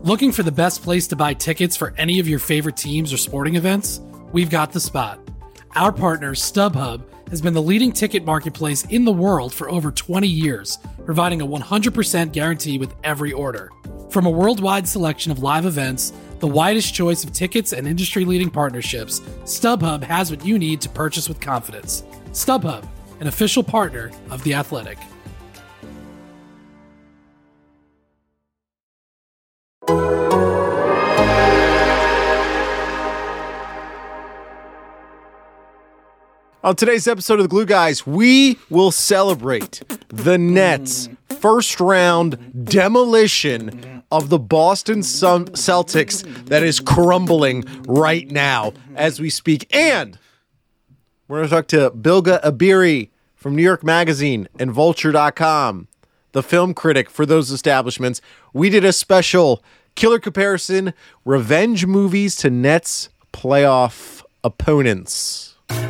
Looking for the best place to buy tickets for any of your favorite teams or sporting events? We've got the spot. Our partner, StubHub, has been the leading ticket marketplace in the world for over 20 years, providing a 100% guarantee with every order. From a worldwide selection of live events, the widest choice of tickets and industry-leading partnerships, StubHub has what you need to purchase with confidence. StubHub, an official partner of The Athletic. On today's episode of the Glue Guys, we will celebrate the Nets' first-round demolition of the Boston Celtics that is crumbling right now as we speak. And we're going to talk to Bilge Ebiri from New York Magazine and Vulture.com, the film critic for those establishments. We did a special killer comparison, revenge movies to Nets playoff opponents.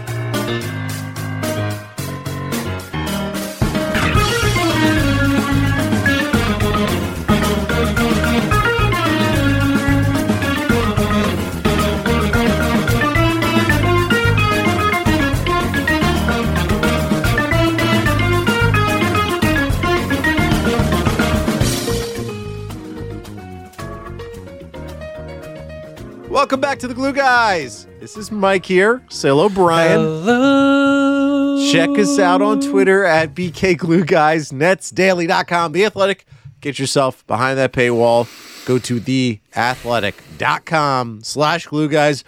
Welcome back to the Glue Guys. This is Mike here. Say hello, Brian. Hello. Check us out on Twitter at BK Glue Guys, NetsDaily.com, The Athletic. Get yourself behind that paywall. Go to theathletic.com/Glue Guys.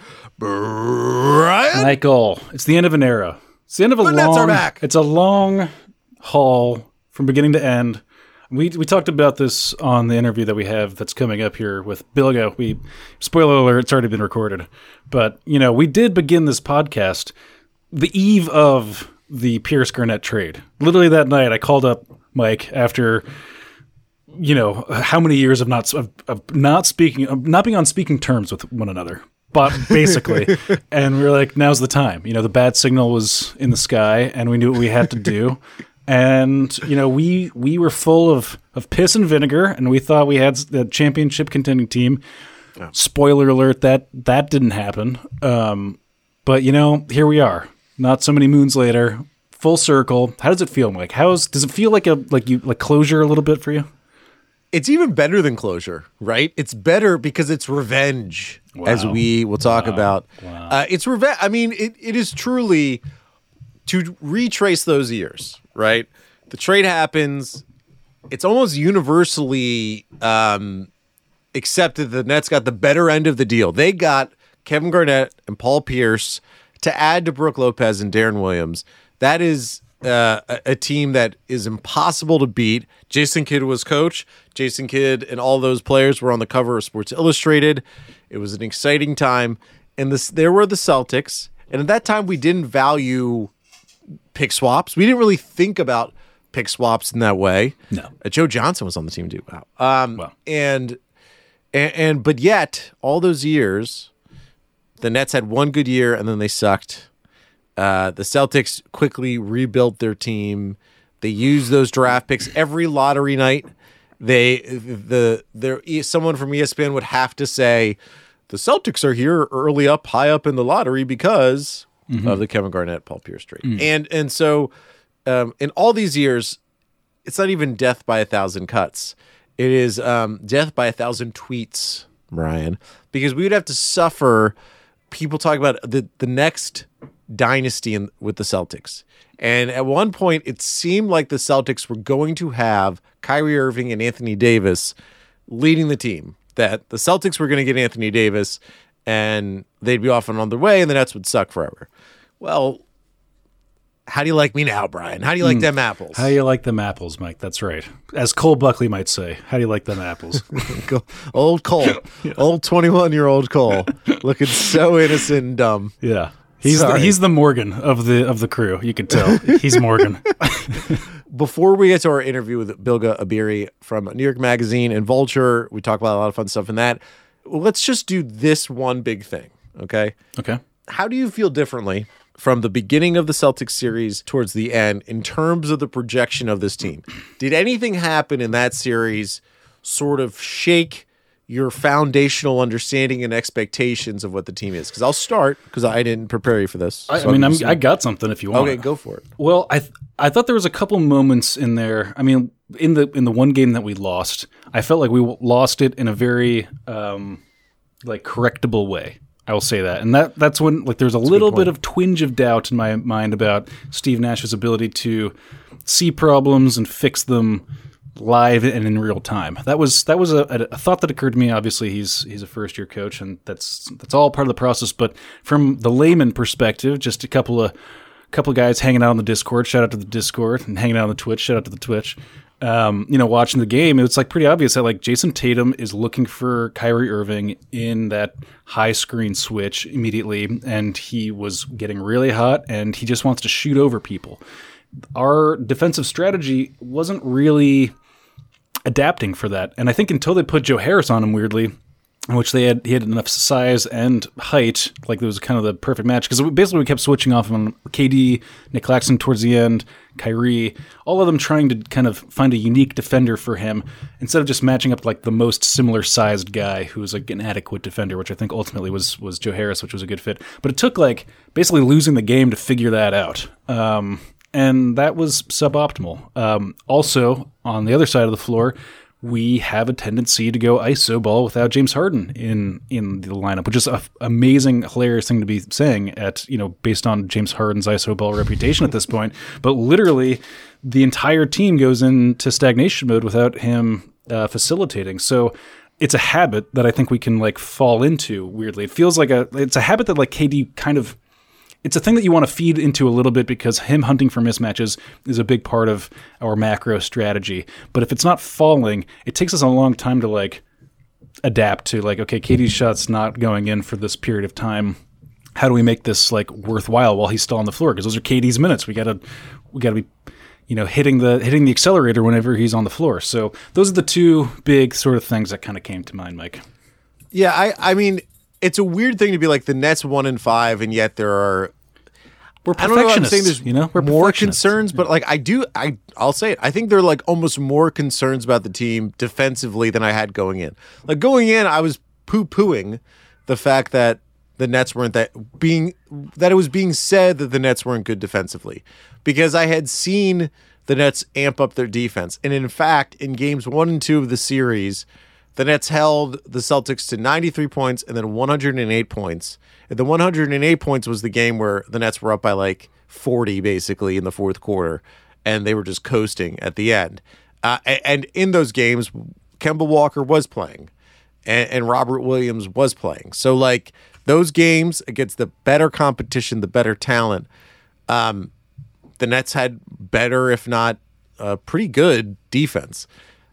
Brian? Michael, it's the end of an era. It's the end of a long... Nets are back. It's a long haul from beginning to end. We talked about this on the interview that we have that's coming up here with Bilge. Spoiler alert, it's already been recorded. But, we did begin this podcast the eve of the Pierce Garnett trade. Literally that night, I called up Mike after, how many years of not being on speaking terms with one another. But basically, and we were like, now's the time. The bad signal was in the sky, and we knew what we had to do. And, we were full of piss and vinegar, and we thought we had the championship contending team. Oh. Spoiler alert, that didn't happen. But, here we are. Not so many moons later, full circle. How does it feel, Mike? Does it feel like closure a little bit for you? It's even better than closure, right? It's better because it's revenge, as we will talk about. Wow. It's revenge. I mean, it is truly to retrace those years, right? The trade happens. It's almost universally accepted the Nets got the better end of the deal. They got Kevin Garnett and Paul Pierce to add to Brook Lopez and Darren Williams. That is a team that is impossible to beat. Jason Kidd was coach. Jason Kidd and all those players were on the cover of Sports Illustrated. It was an exciting time. And there were the Celtics. And at that time, we didn't value pick swaps. We didn't really think about pick swaps in that way. No. Joe Johnson was on the team too. Wow. But yet, all those years, the Nets had one good year and then they sucked. The Celtics quickly rebuilt their team. They used those draft picks every lottery night. Someone from ESPN would have to say the Celtics are here high up in the lottery because of the Kevin Garnett, Paul Pierce trade. And so in all these years, it's not even death by 1,000 cuts. It is death by 1,000 tweets, Brian, because we would have to suffer people talking about the next dynasty with the Celtics. And at one point, it seemed like the Celtics were going to have Kyrie Irving and Anthony Davis leading the team, that the Celtics were going to get Anthony Davis and they'd be off and on their way and the Nets would suck forever. Well, how do you like me now, Brian? How do you like them apples? How do you like them apples, Mike? That's right. As Cole Buckley might say, how do you like them apples? Old Cole. Yeah. Old 21-year-old Cole. Looking so innocent and dumb. Yeah. He's the Morgan of the crew. You can tell. He's Morgan. Before we get to our interview with Bilge Ebiri from New York Magazine and Vulture, we talk about a lot of fun stuff in that. Let's just do this one big thing, okay? Okay. How do you feel differently from the beginning of the Celtics series towards the end in terms of the projection of this team? Did anything happen in that series sort of shake your foundational understanding and expectations of what the team is. Because I'll start, because I didn't prepare you for this. I got something if you want. Okay, go for it. Well, I thought there was a couple moments in there. I mean, in the one game that we lost, I felt like we lost it in a very correctable way. I will say that. And that's when there's a little bit of twinge of doubt in my mind about Steve Nash's ability to see problems and fix them live and in real time. That was a thought that occurred to me. Obviously, he's a first year coach, and that's all part of the process. But from the layman perspective, just a couple of guys hanging out on the Discord. Shout out to the Discord, and hanging out on the Twitch. Shout out to the Twitch. Watching the game, it's pretty obvious that Jason Tatum is looking for Kyrie Irving in that high screen switch immediately, and he was getting really hot, and he just wants to shoot over people. Our defensive strategy wasn't really adapting for that, and I think until they put Joe Harris on him weirdly, in which he had enough size and height, it was kind of the perfect match, because basically we kept switching off on KD, Nick Claxton towards the end, Kyrie, all of them trying to kind of find a unique defender for him, instead of just matching up the most similar sized guy who was an adequate defender, which I think ultimately was Joe Harris, which was a good fit. But it took basically losing the game to figure that out. And that was suboptimal. Also, on the other side of the floor, we have a tendency to go ISO ball without James Harden in the lineup, which is an amazing, hilarious thing to be saying based on James Harden's ISO ball reputation at this point. But literally, the entire team goes into stagnation mode without him facilitating. So it's a habit that I think we can fall into weirdly. It feels it's a habit that KD kind of. It's a thing that you want to feed into a little bit, because him hunting for mismatches is a big part of our macro strategy. But if it's not falling, it takes us a long time to adapt to okay, KD's shot's not going in for this period of time. How do we make this worthwhile while he's still on the floor? Because those are KD's minutes. We gotta be hitting the accelerator whenever he's on the floor. So those are the two big sort of things that kind of came to mind, Mike. Yeah, I mean, it's a weird thing to be the Nets 1-5, and yet there are. We're perfectionists. I don't know if I'm saying there's we're more concerns, but I'll say it. I think there are almost more concerns about the team defensively than I had going in. Going in, I was poo-pooing the fact that the Nets weren't that it was being said that the Nets weren't good defensively, because I had seen the Nets amp up their defense. And in fact, in games 1 and 2 of the series, the Nets held the Celtics to 93 points and then 108 points. And the 108 points was the game where the Nets were up by 40 basically in the fourth quarter, and they were just coasting at the end. And in those games, Kemba Walker was playing, and Robert Williams was playing. So those games against the better competition, the better talent, the Nets had better, if not pretty good defense.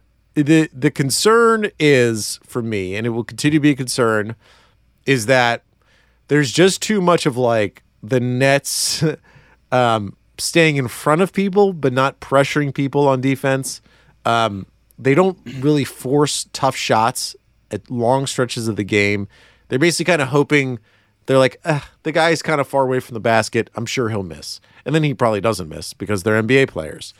The concern is, for me, and it will continue to be a concern, is that there's just too much of the Nets staying in front of people but not pressuring people on defense. They don't really force tough shots at long stretches of the game. They're basically kind of hoping, they're the guy's kind of far away from the basket, I'm sure he'll miss. And then he probably doesn't miss because they're NBA players.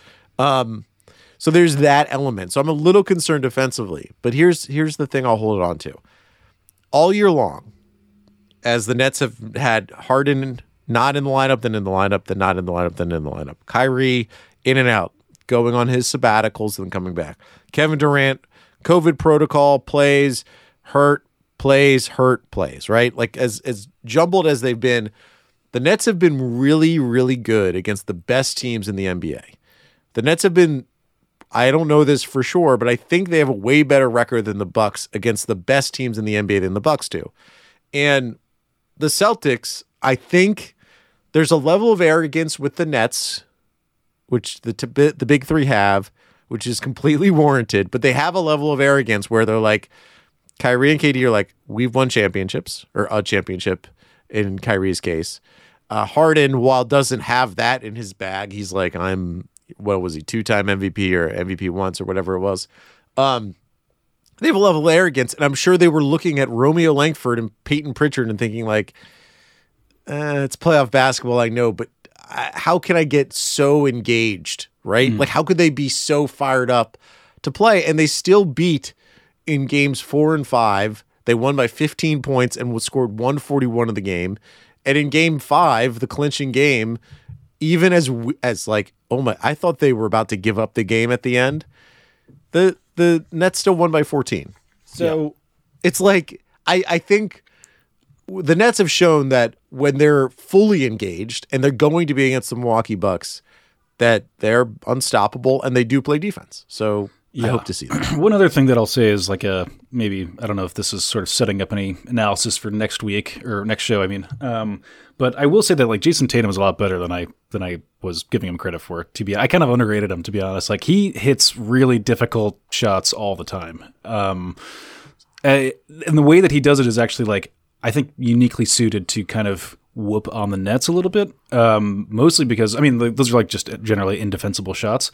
So there's that element. So I'm a little concerned defensively. But here's the thing I'll hold on to. All year long, as the Nets have had Harden not in the lineup, then in the lineup, then not in the lineup, then in the lineup. Kyrie in and out, going on his sabbaticals, then coming back. Kevin Durant, COVID protocol, plays, hurt, plays, right? As jumbled as they've been, the Nets have been really, really good against the best teams in the NBA. The Nets have been, I don't know this for sure, but I think they have a way better record than the Bucks against the best teams in the NBA than the Bucks do. And the Celtics, I think there's a level of arrogance with the Nets, which the big three have, which is completely warranted, but they have a level of arrogance where they're Kyrie and KD are we've won championships, or a championship in Kyrie's case. Harden, while doesn't have that in his bag, he's I'm, what was he, 2-time MVP or MVP once or whatever it was. They have a level of arrogance, and I'm sure they were looking at Romeo Langford and Peyton Pritchard and thinking it's playoff basketball, I know, but how can I get so engaged, right? How could they be so fired up to play? And they still beat in games 4 and 5, they won by 15 points and was scored 141 of the game. And in game 5, the clinching game, even as like, oh my, I thought they were about to give up the game at the end. The Nets still won by 14. So it's like, I think the Nets have shown that when they're fully engaged and they're going to be against the Milwaukee Bucks, that they're unstoppable and they do play defense. So I hope to see that. One other thing that I'll say is like maybe, I don't know if this is sort of setting up any analysis for next week or next show. I mean, but I will say that like Jason Tatum is a lot better than I was giving him credit for. I kind of underrated him, to be honest. Like he hits really difficult shots all the time. And the way that he does it is actually like, I think uniquely suited to kind of whoop on the Nets a little bit. Mostly because, I mean, those are like just generally indefensible shots.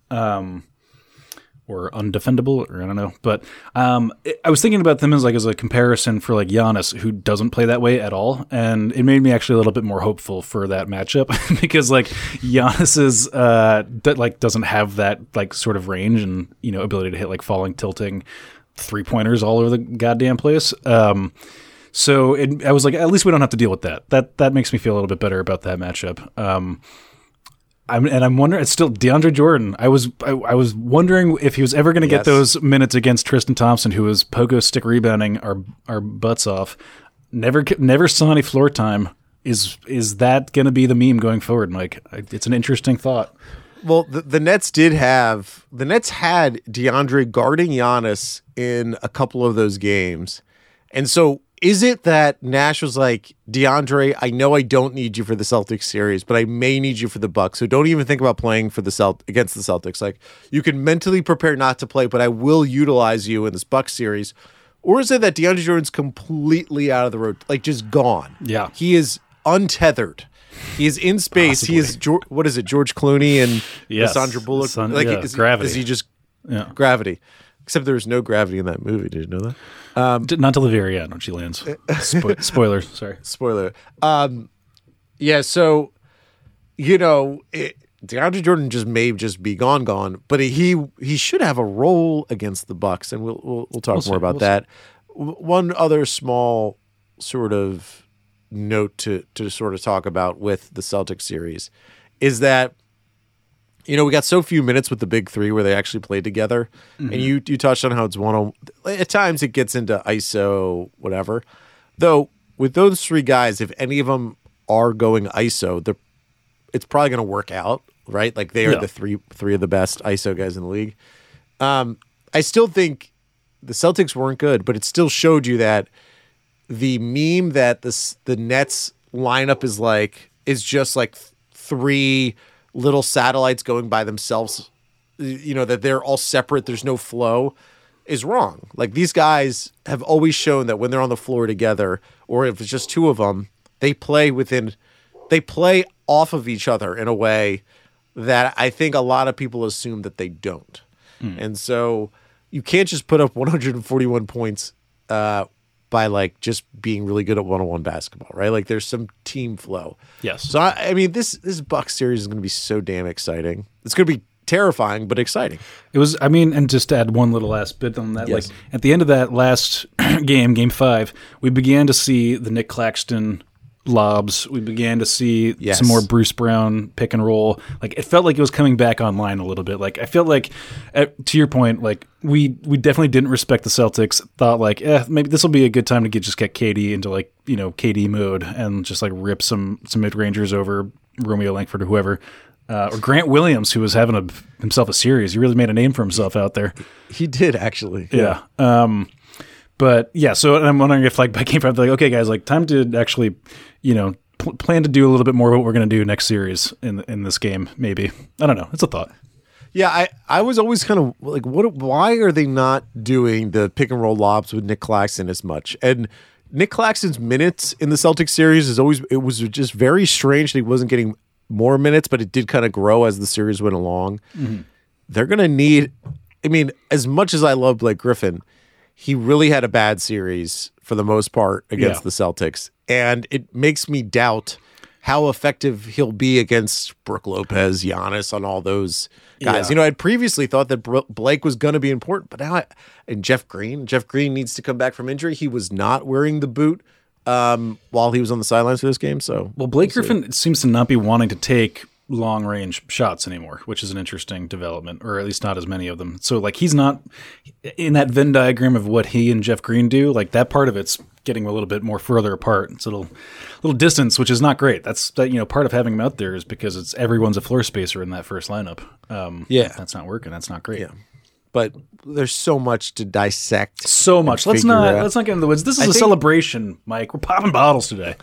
Or undefendable, or I don't know. But I was thinking about them as a comparison for like Giannis, who doesn't play that way at all, and it made me actually a little bit more hopeful for that matchup because like Giannis's doesn't have that like sort of range and ability to hit like falling, tilting 3-pointers all over the goddamn place. So I was like, at least we don't have to deal with that. That makes me feel a little bit better about that matchup. I'm wondering. It's still DeAndre Jordan. I was wondering if he was ever going to get those minutes against Tristan Thompson, who was pogo stick rebounding our butts off. Never saw any floor time. Is that going to be the meme going forward, Mike? It's an interesting thought. Well, the Nets had DeAndre guarding Giannis in a couple of those games, and so. Is it that Nash was like, DeAndre, I know I don't need you for the Celtics series, but I may need you for the Bucks. So don't even think about playing for against the Celtics. Like, you can mentally prepare not to play, but I will utilize you in this Bucks series. Or is it that DeAndre Jordan's completely out of the road, like just gone? Yeah, he is untethered. He is in space. Possibly. He is what is it? George Clooney and Sandra Bullock. Gravity. Is he just gravity? Except there was no gravity in that movie. Did you know that? Not till the very end when she lands. Spoilers. Sorry. Spoiler. Yeah. So, DeAndre Jordan may just be gone, but he should have a role against the Bucks, and we'll talk more about that. One other small sort of note to sort of talk about with the Celtics series is that. We got so few minutes with the big three where they actually played together. Mm-hmm. And you touched on how it's one-on-one. At times it gets into ISO, whatever. Though, with those three guys, if any of them are going ISO, it's probably going to work out, right? Like, they are the three of the best ISO guys in the league. I still think the Celtics weren't good, but it still showed you that the meme that the Nets lineup is just like three little satellites going by themselves, that they're all separate, there's no flow, is wrong. Like, these guys have always shown that when they're on the floor together, or if it's just two of them, they play off of each other in a way that I think a lot of people assume that they don't. And so you can't just put up 141 points by like just being really good at one-on-one basketball, right? Like, there's some team flow. Yes. So I mean, this Bucks series is going to be so damn exciting. It's going to be terrifying, but exciting. It was. I mean, and just to add one little last bit on that, like at the end of that last game 5, we began to see the Nick Claxton lobs. We began to see some more Bruce Brown pick and roll. Like, it felt like it was coming back online a little bit. Like, I felt like, to your point, like we definitely didn't respect the Celtics. Thought like, maybe this will be a good time to get KD into like KD mode and just like rip some mid rangers over Romeo Langford or whoever. Or Grant Williams, who was having himself a series. He really made a name for himself out there. He did, actually. Yeah. But yeah, so I'm wondering if like by game 5, like, okay, guys, like time to actually, plan to do a little bit more of what we're going to do next series in this game. Maybe, I don't know. It's a thought. Yeah, I was always kind of like, why are they not doing the pick and roll lobs with Nick Claxton as much? And Nick Claxton's minutes in the Celtics series it was just very strange that he wasn't getting more minutes, but it did kind of grow as the series went along. Mm-hmm. They're going to need, I mean, as much as I love Blake Griffin, he really had a bad series for the most part against the Celtics. And it makes me doubt how effective he'll be against Brooke Lopez, Giannis, on all those guys. Yeah. You know, I'd previously thought that Blake was going to be important, but now and Jeff Green needs to come back from injury. He was not wearing the boot while he was on the sidelines for this game. So, well, Blake Griffin seems to not be wanting to take long range shots anymore, which is an interesting development, or at least not as many of them. So like he's not in that Venn diagram of what he and Jeff Green do. Like that part of it's getting a little bit more further apart. It's a little distance, which is not great. That's part of having him out there is because it's everyone's a floor spacer in that first lineup. That's not working. That's not great. Yeah. But there's so much to dissect. So much. Let's not get into the woods. This is a celebration, Mike. We're popping bottles today.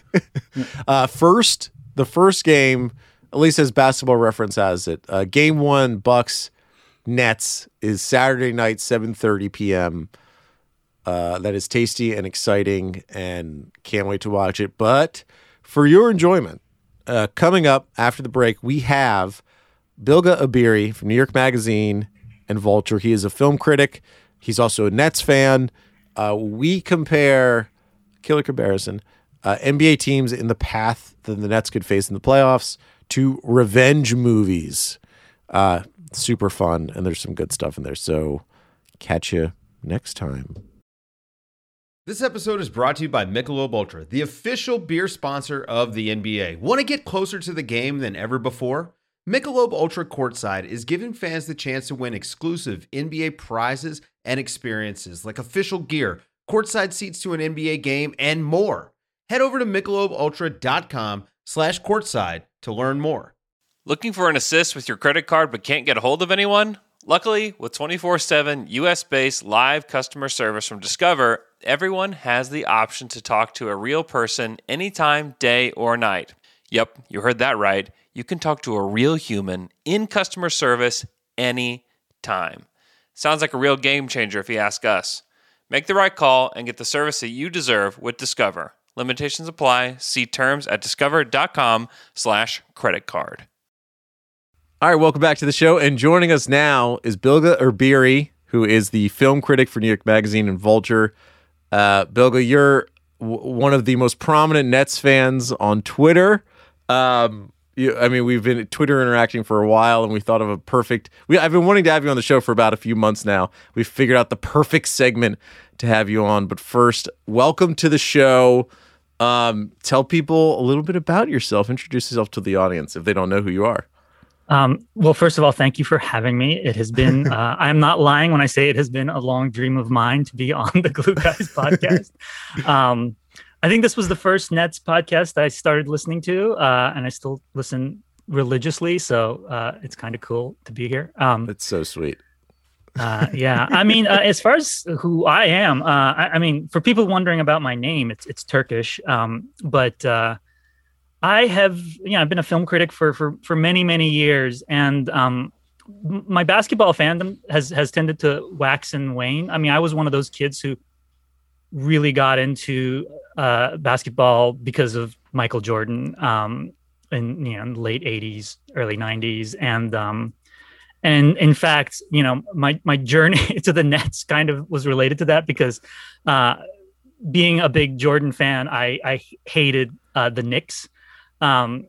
The first game, at least as Basketball Reference has it, Game 1 Bucks Nets is Saturday night, 7:30 p.m. That is tasty and exciting, and can't wait to watch it. But for your enjoyment, coming up after the break, we have Bilge Ebiri from New York Magazine and Vulture. He is a film critic. He's also a Nets fan. We compare, killer comparison, NBA teams in the path that the Nets could face in the playoffs to revenge movies. Super fun, and there's some good stuff in there. So catch you next time. This episode is brought to you by Michelob Ultra, the official beer sponsor of the NBA. Want to get closer to the game than ever before? Michelob Ultra Courtside is giving fans the chance to win exclusive NBA prizes and experiences like official gear, courtside seats to an NBA game, and more. Head over to MichelobUltra.com/courtside to learn more. Looking for an assist with your credit card but can't get a hold of anyone? Luckily, with 24/7 US-based live customer service from Discover, everyone has the option to talk to a real person anytime, day or night. Yep, you heard that right. You can talk to a real human in customer service anytime. Sounds like a real game changer if you ask us. Make the right call and get the service that you deserve with Discover. Limitations apply. See terms at discover.com/creditcard. All right, welcome back to the show. And joining us now is Bilge Ebiri, who is the film critic for New York Magazine and Vulture. Bilge, you're one of the most prominent Nets fans on Twitter. We've been Twitter interacting for a while, and we thought of a perfect... I've been wanting to have you on the show for about a few months now. We've figured out the perfect segment to have you on. But first, welcome to the show. Tell people a little bit about yourself. Introduce yourself to the audience if they don't know who you are. Well, first of all, thank you for having me. It has been, I'm not lying when I say it has been a long dream of mine to be on the Glue Guys podcast. I think this was the first Nets podcast I started listening to, and I still listen religiously. So it's kind of cool to be here. That's so sweet. Yeah. I mean, as far as who I am, I mean, for people wondering about my name, it's Turkish. But I've been a film critic for many, many years, and my basketball fandom has tended to wax and wane. I mean, I was one of those kids who really got into basketball because of Michael Jordan in the late 80s, early 90s, and in fact, my journey to the Nets kind of was related to that because being a big Jordan fan, I hated the Knicks. Going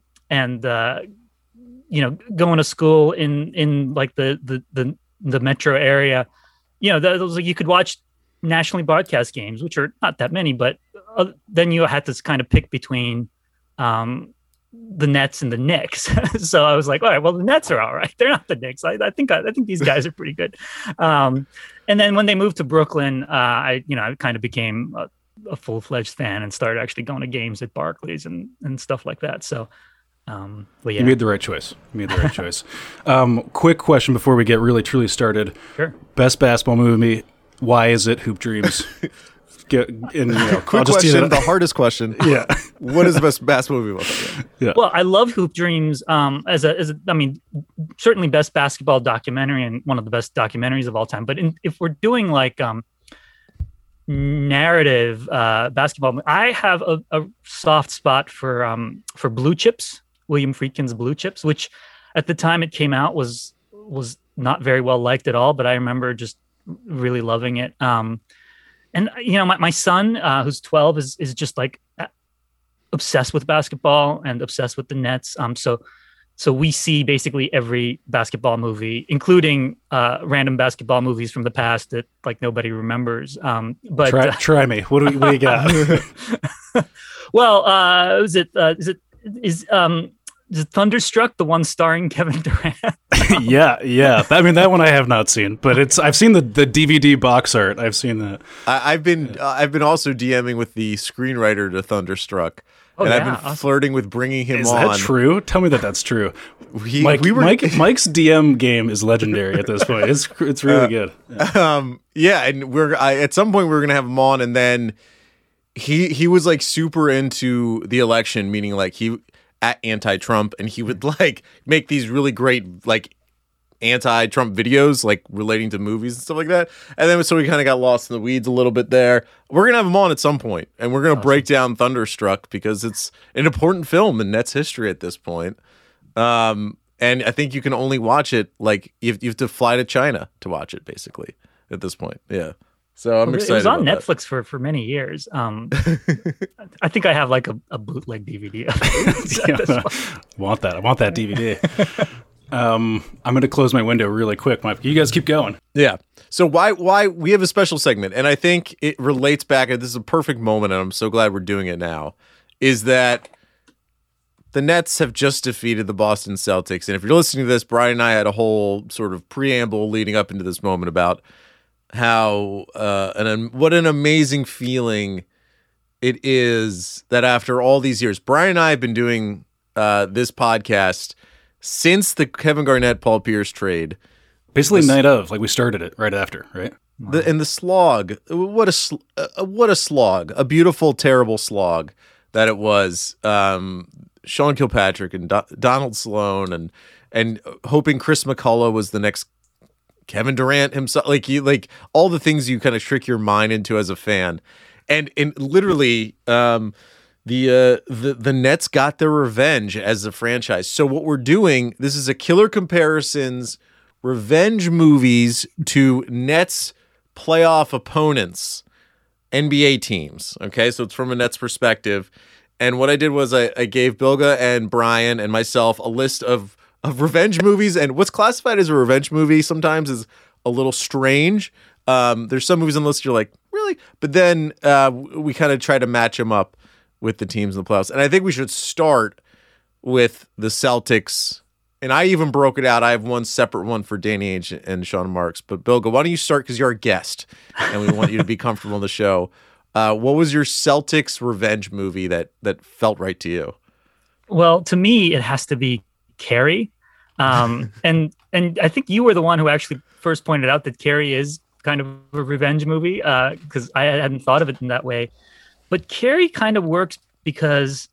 to school in like the metro area, those, like, you could watch nationally broadcast games, which are not that many, but then you had to kind of pick between the Nets and the Knicks. So I was like, all right, well, the Nets are all right. They're not the Knicks. I think these guys are pretty good. And then when they moved to Brooklyn, I kind of became a full-fledged fan and started actually going to games at Barclays and stuff like that. So, but yeah. You made the right choice. Quick question before we get really truly started. Sure. Best basketball movie. Why is it Hoop Dreams? Quick question, the hardest question. Yeah. What is the best basketball movie? Yeah. Well, I love Hoop Dreams certainly best basketball documentary and one of the best documentaries of all time. But if we're doing like narrative basketball, I have a soft spot for Blue Chips, William Friedkin's Blue Chips, which at the time it came out was not very well liked at all, but I remember just really loving it. And my son, who's 12, is just like obsessed with basketball and obsessed with the Nets. So we see basically every basketball movie, including random basketball movies from the past that like nobody remembers. But try me. What do you got? Well, is Thunderstruck the one starring Kevin Durant? Yeah. I mean, that one I have not seen, but I've seen the DVD box art. I've seen that. I've been also DMing with the screenwriter to Thunderstruck. And I've been flirting with bringing him on. Is that true? Tell me that's true. Mike's DM game is legendary at this point. It's really good. Yeah, and at some point we were gonna have him on, and then he was like super into the election, meaning like he at anti-Trump, and he would like make these really great like anti-Trump videos like relating to movies and stuff like that. And then so we kind of got lost in the weeds a little bit there. We're gonna have him on at some point, and we're gonna break down Thunderstruck because it's an important film in Nets history at this point. And I think you can only watch it like you have to fly to China to watch it basically at this point. Yeah. So I'm excited. It was on Netflix for many years. I think I have like a bootleg DVD of it. I want that DVD. I'm going to close my window really quick, Mike. You guys keep going. Yeah. So why we have a special segment, and I think it relates back. This is a perfect moment, and I'm so glad we're doing it now. Is that the Nets have just defeated the Boston Celtics, and if you're listening to this, Brian and I had a whole sort of preamble leading up into this moment about how what an amazing feeling it is that after all these years, Brian and I have been doing this podcast since the Kevin Garnett, Paul Pierce trade. Basically night of, like we started it right after, right? The slog, what a slog, a beautiful, terrible slog that it was. Sean Kilpatrick and Donald Sloan and hoping Chris McCullough was the next Kevin Durant himself, like all the things you kind of trick your mind into as a fan, and literally, the Nets got their revenge as a franchise. So what we're doing, this is a Killer Comparisons revenge movies to Nets playoff opponents, NBA teams. Okay, so it's from a Nets perspective, and what I did was I gave Bilga and Brian and myself a list of revenge movies, and what's classified as a revenge movie sometimes is a little strange. There's some movies on the list you're like, really? But then we kind of try to match them up with the teams in the playoffs. And I think we should start with the Celtics. And I even broke it out. I have one separate one for Danny Ainge and Sean Marks. But Bilga, why don't you start, because you're our guest, and we want you to be comfortable on the show. What was your Celtics revenge movie that felt right to you? Well, to me, it has to be Carrie. And I think you were the one who actually first pointed out that Carrie is kind of a revenge movie, because I hadn't thought of it in that way. But Carrie kind of works because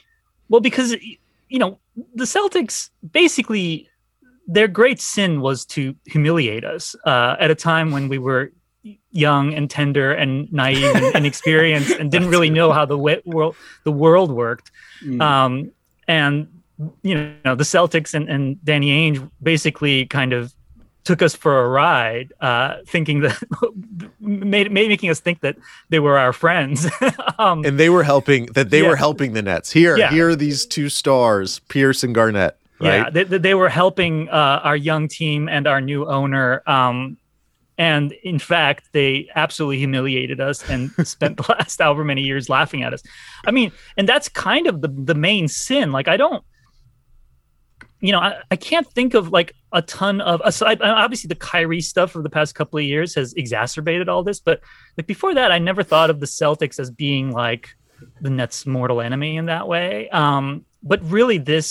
the Celtics basically, their great sin was to humiliate us at a time when we were young and tender and naive and inexperienced and didn't really know how the world worked. And the Celtics and Danny Ainge basically kind of took us for a ride, thinking that making us think that they were our friends, and they were helping. They were helping the Nets. Here are these two stars, Pierce and Garnett. Right? Yeah, they were helping our young team and our new owner. And in fact, they absolutely humiliated us and spent the last however many years laughing at us. I mean, and that's kind of the main sin. Like, I can't think of like a ton of, aside, obviously the Kyrie stuff of the past couple of years has exacerbated all this, but like before that, I never thought of the Celtics as being like the Nets' mortal enemy in that way. But really the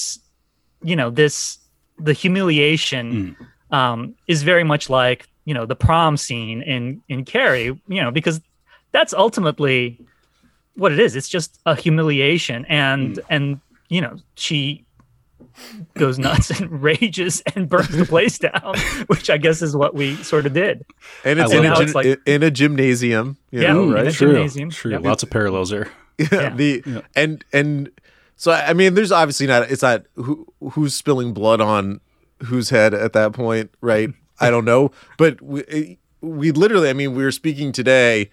humiliation is very much like, the prom scene in Carrie, because that's ultimately what it is. It's just a humiliation. And she goes nuts and rages and burns the place down, which I guess is what we sort of did. And it's in a gymnasium, right? In a gymnasium. True. Yep. Lots of parallels there. And so I mean, there's obviously it's not who's spilling blood on whose head at that point, right? I don't know, but we literally, I mean, we were speaking today,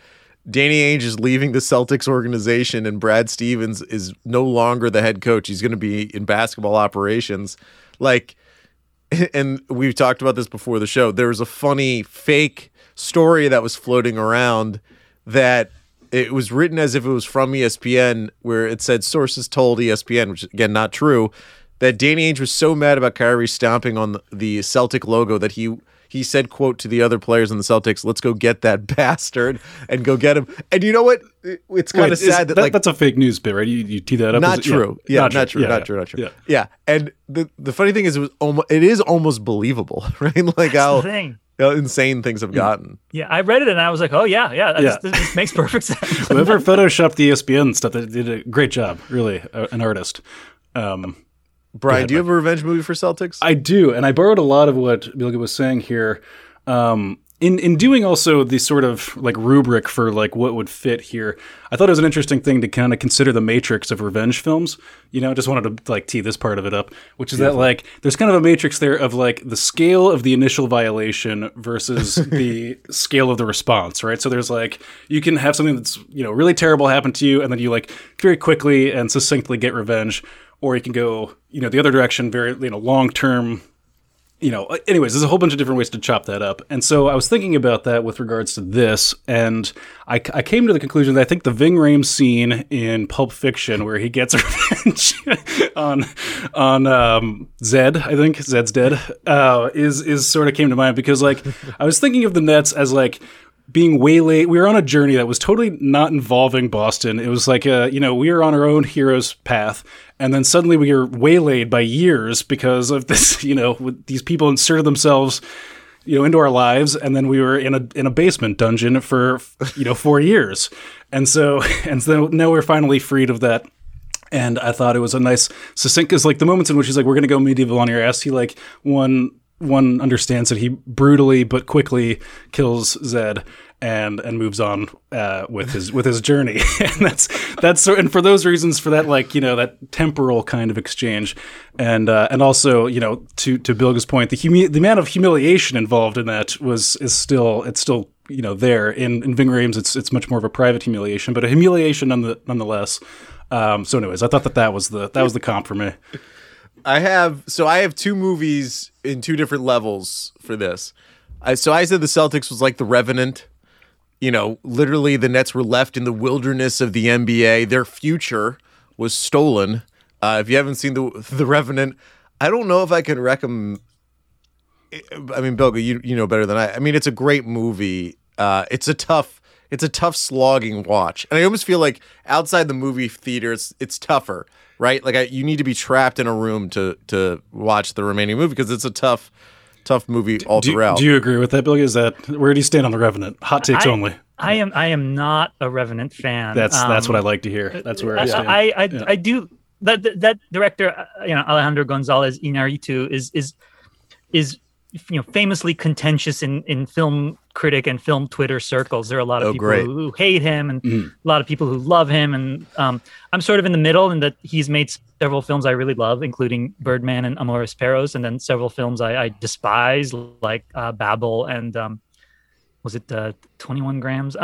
Danny Ainge is leaving the Celtics organization and Brad Stevens is no longer the head coach. He's going to be in basketball operations. Like, and we've talked about this before the show. There was a funny fake story that was floating around that it was written as if it was from ESPN, where it said sources told ESPN, which is, again, not true, that Danny Ainge was so mad about Kyrie stomping on the Celtic logo that he said, quote, to the other players in the Celtics, "Let's go get that bastard and go get him." And you know what? It's kind of sad that like that's a fake news bit, right? You tee that up. Not true. Not true. Yeah. And the funny thing is, it is almost believable, right? Like how insane things have gotten. Yeah, I read it and I was like, oh yeah. This makes perfect sense. Whoever photoshopped the ESPN stuff, they did a great job. Really, an artist. Brian, do you have a revenge movie for Celtics? I do, and I borrowed a lot of what Bilge was saying here. In doing also the sort of like rubric for like what would fit here, I thought it was an interesting thing to kind of consider the matrix of revenge films. You know, I just wanted to like tee this part of it up, which is that like there's kind of a matrix there of like the scale of the initial violation versus the scale of the response, right? So there's like you can have something that's, you know, really terrible happen to you, and then you like very quickly and succinctly get revenge. Or you can go, you know, the other direction, very, you know, long-term, you know, anyways, there's a whole bunch of different ways to chop that up. And so I was thinking about that with regards to this, and I came to the conclusion that I think the Ving Rhames scene in Pulp Fiction, where he gets revenge on Zed, I think, Zed's dead, is sort of came to mind, because, like, I was thinking of the Nets as, like, being waylaid. We were on a journey that was totally not involving Boston. It was like, you know, we were on our own hero's path. And then suddenly we were waylaid by years because of this, you know, with these people inserted themselves, you know, into our lives. And then we were in a basement dungeon for, you know, 4 years. And so now we're finally freed of that. And I thought it was a nice succinct, because like the moments in which he's like, we're going to go medieval on your ass. He like one understands that he brutally but quickly kills Zed and moves on with his journey. And that's and for those reasons, for that, like, you know, that temporal kind of exchange, and also, you know, to Bilge's point, the amount of humiliation involved in that is still you know, there in Ving Rhames. It's much more of a private humiliation, but a humiliation nonetheless. So anyways, I thought that was the comp for me. I have two movies in two different levels for this. I said the Celtics was like The Revenant. You know, literally the Nets were left in the wilderness of the NBA. Their future was stolen. If you haven't seen the Revenant, I don't know if I can recommend. I mean, Bilge, you know better than I. I mean, it's a great movie. It's a tough slogging watch, and I almost feel like outside the movie theater, it's tougher, right? Like you need to be trapped in a room to watch the remaining movie, because it's a tough movie all throughout. Do you agree with that, Bilge? Is that, where do you stand on The Revenant? Hot takes only. I am not a Revenant fan. That's what I like to hear. That's where I stand. I do that director, you know, Alejandro González Iñárritu is you know, famously contentious in film critic and film Twitter circles. There are a lot of people who hate him and a lot of people who love him. And I'm sort of in the middle, in that he's made several films I really love, including Birdman and Amores Perros, and then several films I despise, like Babel and was it 21 Grams?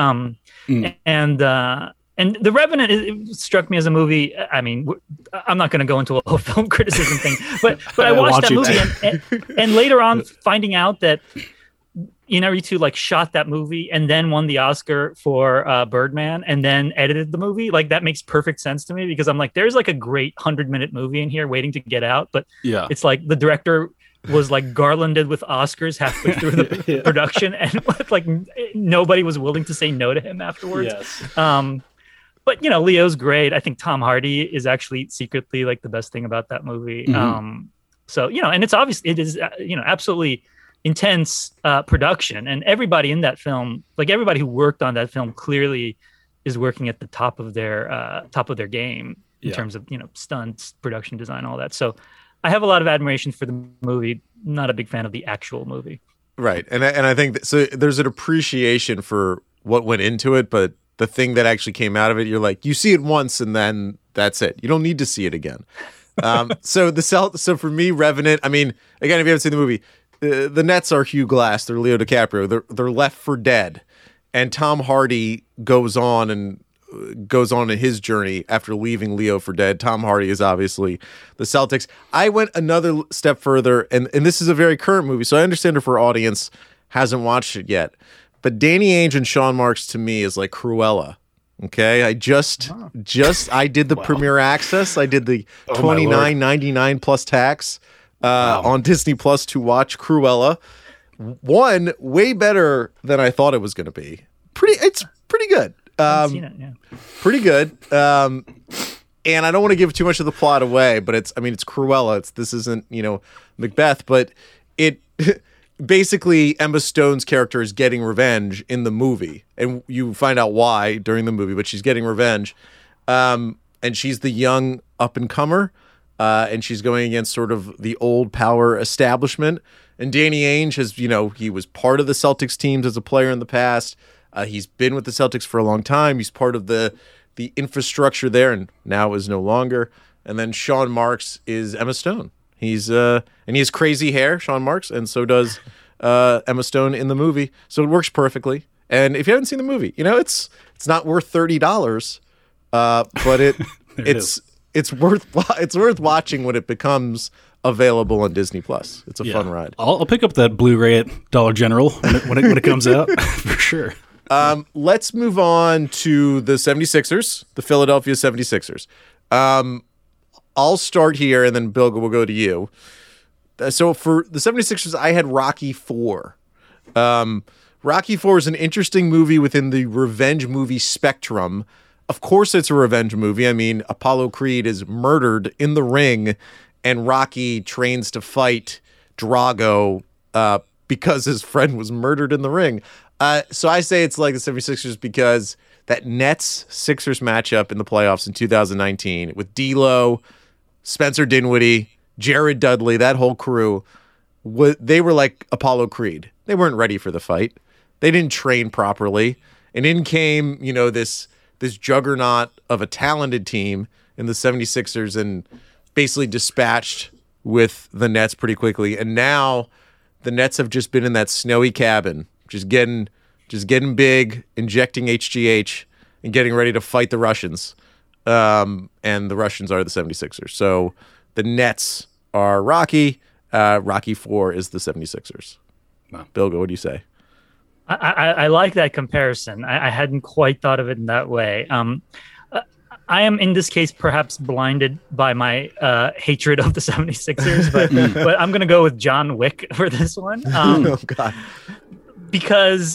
And The Revenant, it struck me as a movie. I mean, I'm not going to go into a whole film criticism thing, but I watched that movie, and later on, finding out that Iñárritu like shot that movie and then won the Oscar for Birdman and then edited the movie, like that makes perfect sense to me, because I'm like, there's like a great 100-minute movie in here waiting to get out, but it's like the director was like garlanded with Oscars halfway through the production, and like nobody was willing to say no to him afterwards. Yes. But, you know, Leo's great. I think Tom Hardy is actually secretly like the best thing about that movie. Mm-hmm. So, you know, and it's obvious it is, you know, absolutely intense production, and everybody in that film, like everybody who worked on that film, clearly is working at the top of their game in terms of, you know, stunts, production design, all that. So I have a lot of admiration for the movie. Not a big fan of the actual movie. Right. And I think so there's an appreciation for what went into it, but the thing that actually came out of it, you're like, you see it once and then that's it. You don't need to see it again. So for me, Revenant, I mean, again, if you haven't seen the movie, the Nets are Hugh Glass, they're Leo DiCaprio, they're Left for Dead. and Tom Hardy goes on in his journey after leaving Leo for Dead. Tom Hardy is obviously the Celtics. I went another step further, and this is a very current movie, so I understand if our audience hasn't watched it yet. But Danny Ainge and Sean Marks to me is like Cruella. Okay, I did the Premier Access. I did the $29.99 plus tax on Disney Plus to watch Cruella. One, way better than I thought it was going to be. It's pretty good. Pretty good. And I don't want to give too much of the plot away, but it's Cruella. This isn't, Macbeth, but it basically Emma Stone's character is getting revenge in the movie, and you find out why during the movie, but she's getting revenge. And she's the young up and comer, and she's going against sort of the old power establishment. And Danny Ainge has, he was part of the Celtics teams as a player in the past. He's been with the Celtics for a long time. He's part of the infrastructure there, and now is no longer. And then Sean Marks is Emma Stone. And he has crazy hair, Sean Marks, and so does Emma Stone in the movie. So it works perfectly. And if you haven't seen the movie, it's not worth $30, but it's worth watching when it becomes available on Disney Plus. It's a fun ride. I'll pick up that Blu-ray at Dollar General when it comes out for sure. Let's move on to the 76ers, the Philadelphia 76ers. I'll start here, and then Bill will go to you. So for the 76ers, I had Rocky IV. Rocky IV is an interesting movie within the revenge movie spectrum. Of course it's a revenge movie. I mean, Apollo Creed is murdered in the ring, and Rocky trains to fight Drago because his friend was murdered in the ring. So I say it's like the 76ers because that Nets-Sixers matchup in the playoffs in 2019 with D'Lo, Spencer Dinwiddie, Jared Dudley, that whole crew, they were like Apollo Creed. They weren't ready for the fight. They didn't train properly. And in came, this juggernaut of a talented team in the 76ers and basically dispatched with the Nets pretty quickly. And now the Nets have just been in that snowy cabin, just getting big, injecting HGH, and getting ready to fight the Russians. And the Russians are the 76ers. So the Nets are Rocky. Rocky IV is the 76ers. Wow. Bilgo, what do you say? I like that comparison. I hadn't quite thought of it in that way. I am, in this case, perhaps blinded by my hatred of the 76ers, but I'm going to go with John Wick for this one. Oh, God. Because,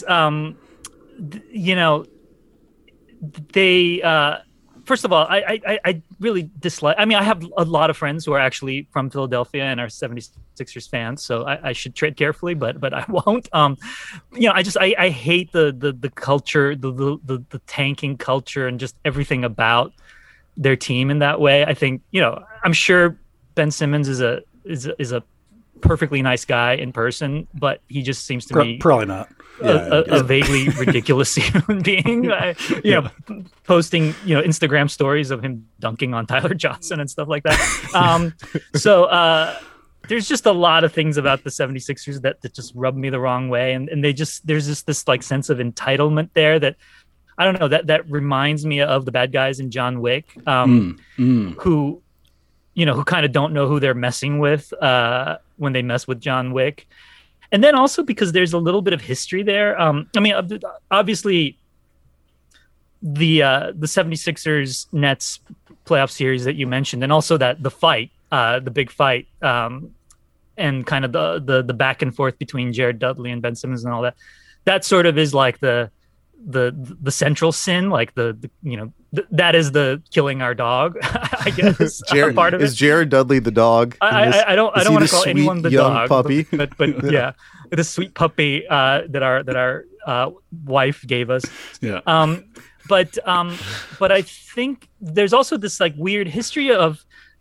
they... First of all, I really dislike... I mean, I have a lot of friends who are actually from Philadelphia and are 76ers fans, so I should tread carefully, but I won't. I hate the culture, the tanking culture, and just everything about their team in that way. I think, I'm sure Ben Simmons is a perfectly nice guy in person, but he just seems to me probably not a vaguely ridiculous human being. Posting Instagram stories of him dunking on Tyler Johnson and stuff like that. So there's just a lot of things about the 76ers that just rub me the wrong way, and there's just this like sense of entitlement there that I don't know, that reminds me of the bad guys in John Wick, who kind of don't know who they're messing with when they mess with John Wick. And then also because there's a little bit of history there. Obviously the 76ers Nets playoff series that you mentioned, and also that the big fight, and kind of the back and forth between Jared Dudley and Ben Simmons and all that sort of is like the central sin, like that is the killing our dog, I guess. Part of is Jared Dudley the dog? I don't want to call anyone the dog, puppy, but yeah, the sweet puppy that our wife gave us. Yeah. But I think there's also this like weird history of,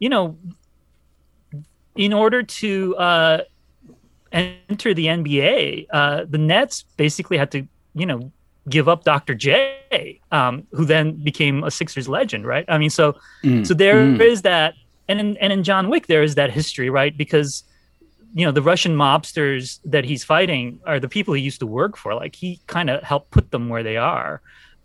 in order to enter the NBA, the Nets basically had to, give up Dr. J, who then became a Sixers legend, right? I mean, so there is that, and in John Wick there is that history, right? Because the Russian mobsters that he's fighting are the people he used to work for. Like he kind of helped put them where they are.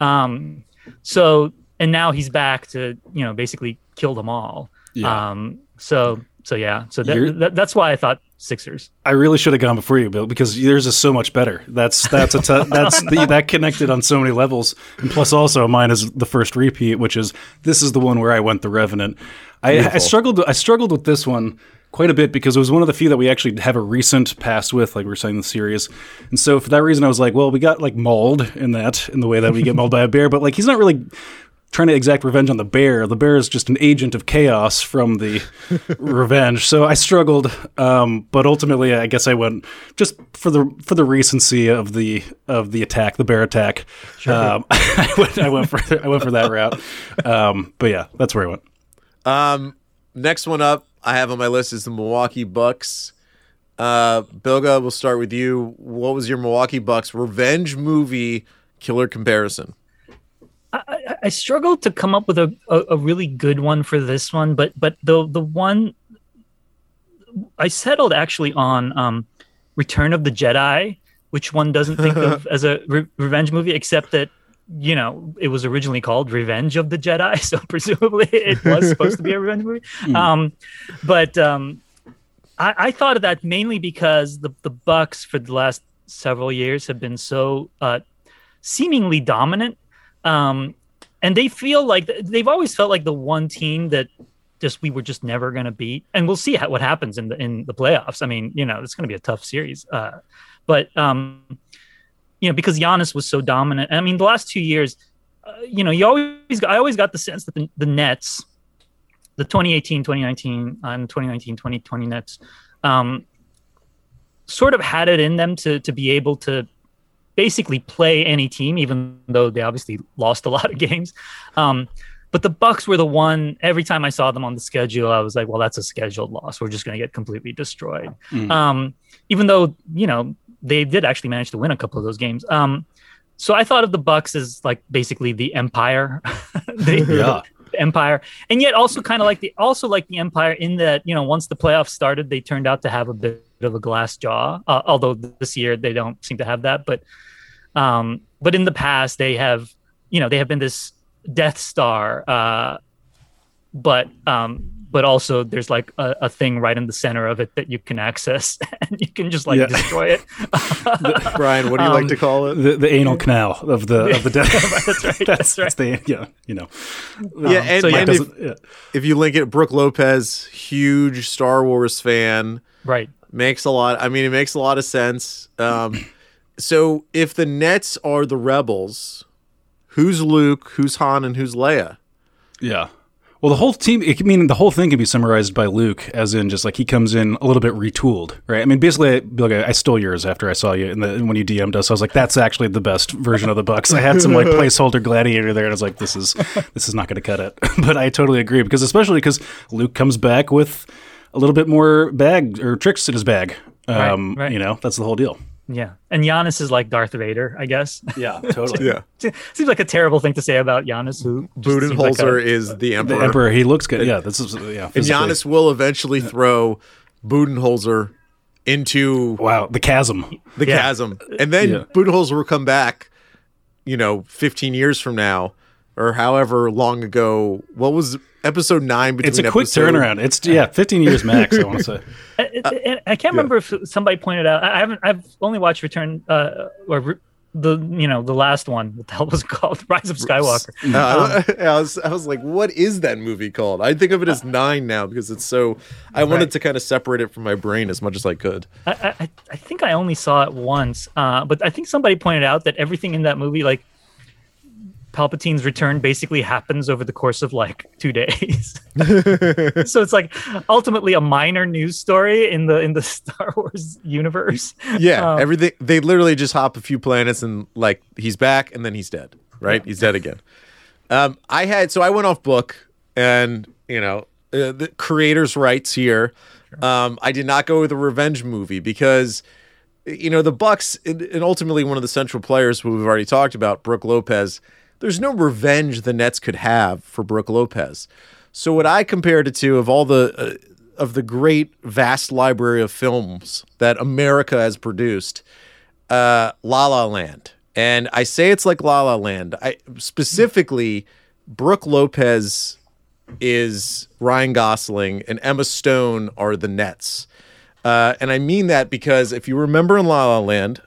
So now he's back to, basically kill them all. Yeah. So that's why I thought Sixers. I really should have gone before you, Bill, because yours is so much better. That connected on so many levels, and plus also mine is the first repeat, which is this is the one where I went the Revenant. I struggled with this one quite a bit because it was one of the few that we actually have a recent past with, like we were saying in the series, and so for that reason I was like, well, we got like mauled in the way that we get mauled by a bear, but like he's not really trying to exact revenge on the bear. The bear is just an agent of chaos from the revenge. So I struggled, but ultimately, I guess I went just for the recency of the attack, the bear attack. Sure. I went for that route. But yeah, that's where I went. Next one up I have on my list is the Milwaukee Bucks. Bilga, we'll start with you. What was your Milwaukee Bucks revenge movie killer comparison? I struggled to come up with a really good one for this one, but the one I settled actually on Return of the Jedi, which one doesn't think of as a revenge movie, except that it was originally called Revenge of the Jedi, so presumably it was supposed to be a revenge movie. But I thought of that mainly because the Bucks for the last several years have been so seemingly dominant. And they feel like they've always felt like the one team that we were just never going to beat. And we'll see what happens in the playoffs. I mean, it's going to be a tough series. But because Giannis was so dominant. I mean, the last 2 years, I always got the sense that the Nets, the 2018, 2019, and 2019, 2020 Nets, sort of had it in them to be able to basically play any team, even though they obviously lost a lot of games. But the Bucks were the one, every time I saw them on the schedule, I was like, well, that's a scheduled loss. We're just going to get completely destroyed. Even though, they did actually manage to win a couple of those games. So I thought of the Bucks as like basically the Empire. The Empire. And yet also kind of like the Empire in that, once the playoffs started, they turned out to have a bit of a glass jaw. Although this year they don't seem to have that. But in the past they have been this Death Star, but also there's like a thing right in the center of it that you can access and you can just destroy it. Brian, what do you like to call it? The anal canal of the death. That's right. If you link it, Brooke Lopez, huge Star Wars fan, right? It makes a lot of sense. So if the Nets are the rebels, who's Luke, who's Han, and who's Leia? Yeah. Well, the whole team, the whole thing can be summarized by Luke, as in just like he comes in a little bit retooled, right? I mean, basically, Bill, I stole yours after I saw you when you DM'd us. I was like, that's actually the best version of the Bucks. I had some like placeholder gladiator there, and I was like, this is not going to cut it. But I totally agree, especially because Luke comes back with a little bit more bag or tricks in his bag. Right. That's the whole deal. Yeah. And Giannis is like Darth Vader, I guess. Yeah, totally. Yeah. Seems like a terrible thing to say about Giannis, who Budenholzer is the Emperor. The Emperor, he looks good. Yeah, and Giannis will eventually throw Budenholzer into the chasm. Chasm. And then Budenholzer will come back, 15 years from now, or however long ago. What was episode 9 between? It's a quick turnaround. It's 15 years max, I want to say. I can't remember if somebody pointed out. I've only watched Return or the last one. What the hell was it called? Rise of Skywalker. I was like, what is that movie called? I think of it as 9 now because it's so. I wanted to kind of separate it from my brain as much as I could. I think I only saw it once, but I think somebody pointed out that everything in that movie, like Palpatine's return, basically happens over the course of like 2 days. So it's like ultimately a minor news story in the Star Wars universe. Yeah, everything. They literally just hop a few planets and like he's back and then he's dead. Right, he's dead again. I went off book and the creator's rights here. Sure. I did not go with a revenge movie because the Bucks and ultimately one of the central players who we've already talked about, Brooke Lopez. There's no revenge the Nets could have for Brooke Lopez. So what I compared it to of all the the great vast library of films that America has produced, La La Land. And I say it's like La La Land. Specifically, Brooke Lopez is Ryan Gosling and Emma Stone are the Nets. And I mean that because if you remember in La La Land,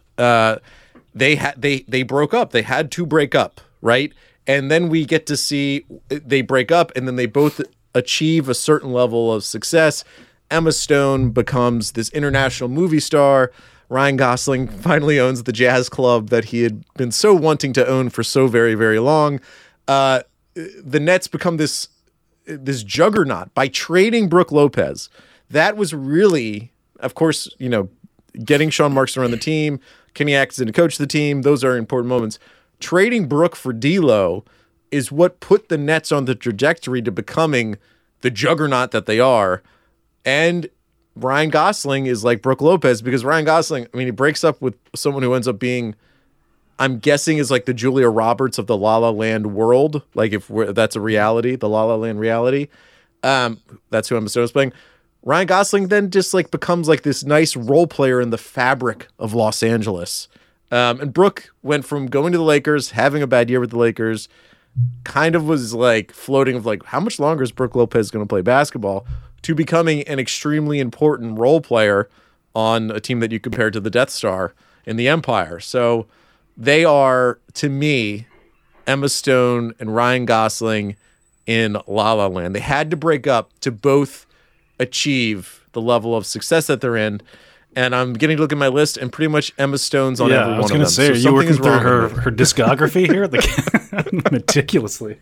they broke up. They had to break up, right? And then we get to see they break up, and then they both achieve a certain level of success. Emma Stone becomes this international movie star. Ryan Gosling finally owns the jazz club that he had been so wanting to own for so very, very long. The Nets become this juggernaut by trading Brooke Lopez. That was really, of course, getting Sean Marks around the team, Kenny Atkinson to coach the team. Those are important moments. Trading Brooke for D'Lo is what put the Nets on the trajectory to becoming the juggernaut that they are. And Ryan Gosling is like Brooke Lopez because Ryan Gosling, he breaks up with someone who ends up being, I'm guessing, is like the Julia Roberts of the La La Land world. Like if that's a reality, the La La Land reality. That's who Emma Stone is playing. Ryan Gosling then just like becomes like this nice role player in the fabric of Los Angeles. And Brooke went from going to the Lakers, having a bad year with the Lakers, kind of was like floating of like, how much longer is Brooke Lopez going to play basketball, to becoming an extremely important role player on a team that you compare to the Death Star in the Empire. So they are, to me, Emma Stone and Ryan Gosling in La La Land. They had to break up to both achieve the level of success that they're in. And I'm getting to look at my list, and pretty much Emma Stone's on every one of them. I was going to say, so are you working through her discography here? Meticulously.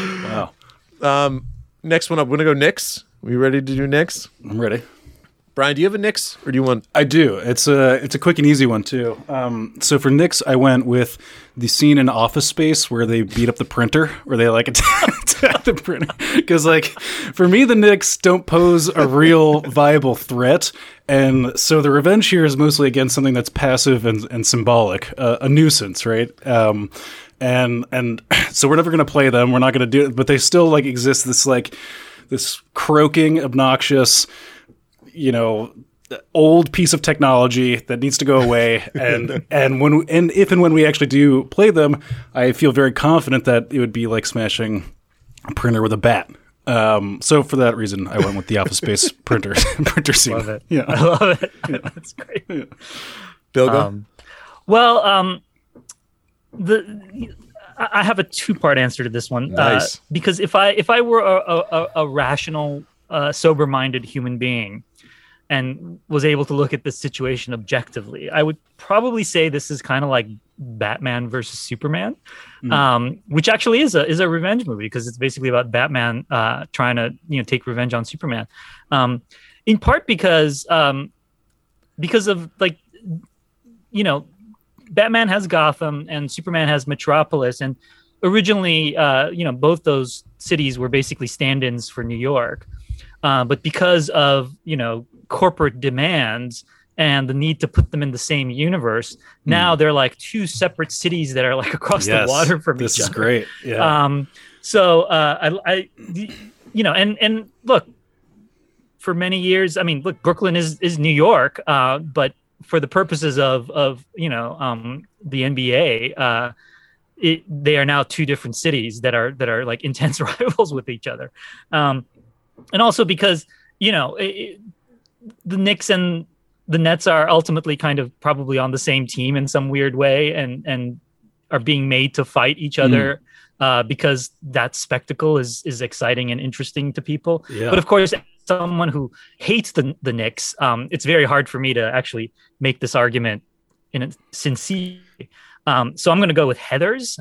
Wow. Next one up, we're going to go Knicks. We ready to do Knicks? I'm ready. Brian, do you have a Knicks, or do you want? I do. It's a quick and easy one too. So for Knicks, I went with the scene in Office Space where they beat up the printer, where they like attack the printer. Because like for me, the Knicks don't pose a real viable threat, and so the revenge here is mostly against something that's passive and symbolic, a nuisance, right? And so we're never going to play them. We're not going to do it, but they still like exist. This croaking, obnoxious, old piece of technology that needs to go away. And if and when we actually do play them, I feel very confident that it would be like smashing a printer with a bat. So for that reason, I went with the Office Space printer scene. Love it. Yeah, I love it. That's great. Yeah. Bill, go. I have a two-part answer to this one. Nice. Because if I were a rational, sober-minded human being and was able to look at this situation objectively, I would probably say this is kind of like Batman versus Superman, which actually is a revenge movie because it's basically about Batman trying to take revenge on Superman, in part because of like Batman has Gotham and Superman has Metropolis, and originally both those cities were basically stand-ins for New York, but because of corporate demands and the need to put them in the same universe, now they're like two separate cities that are like across the water from each other. This is great. Yeah. So and look, for many years, Brooklyn is New York, but for the purposes of the NBA, they are now two different cities that are like intense rivals with each other, and also because the Knicks and the Nets are ultimately kind of probably on the same team in some weird way, and are being made to fight each other because that spectacle is exciting and interesting to people. Yeah. But of course, someone who hates the Knicks, it's very hard for me to actually make this argument in a sincere. So I'm going to go with Heathers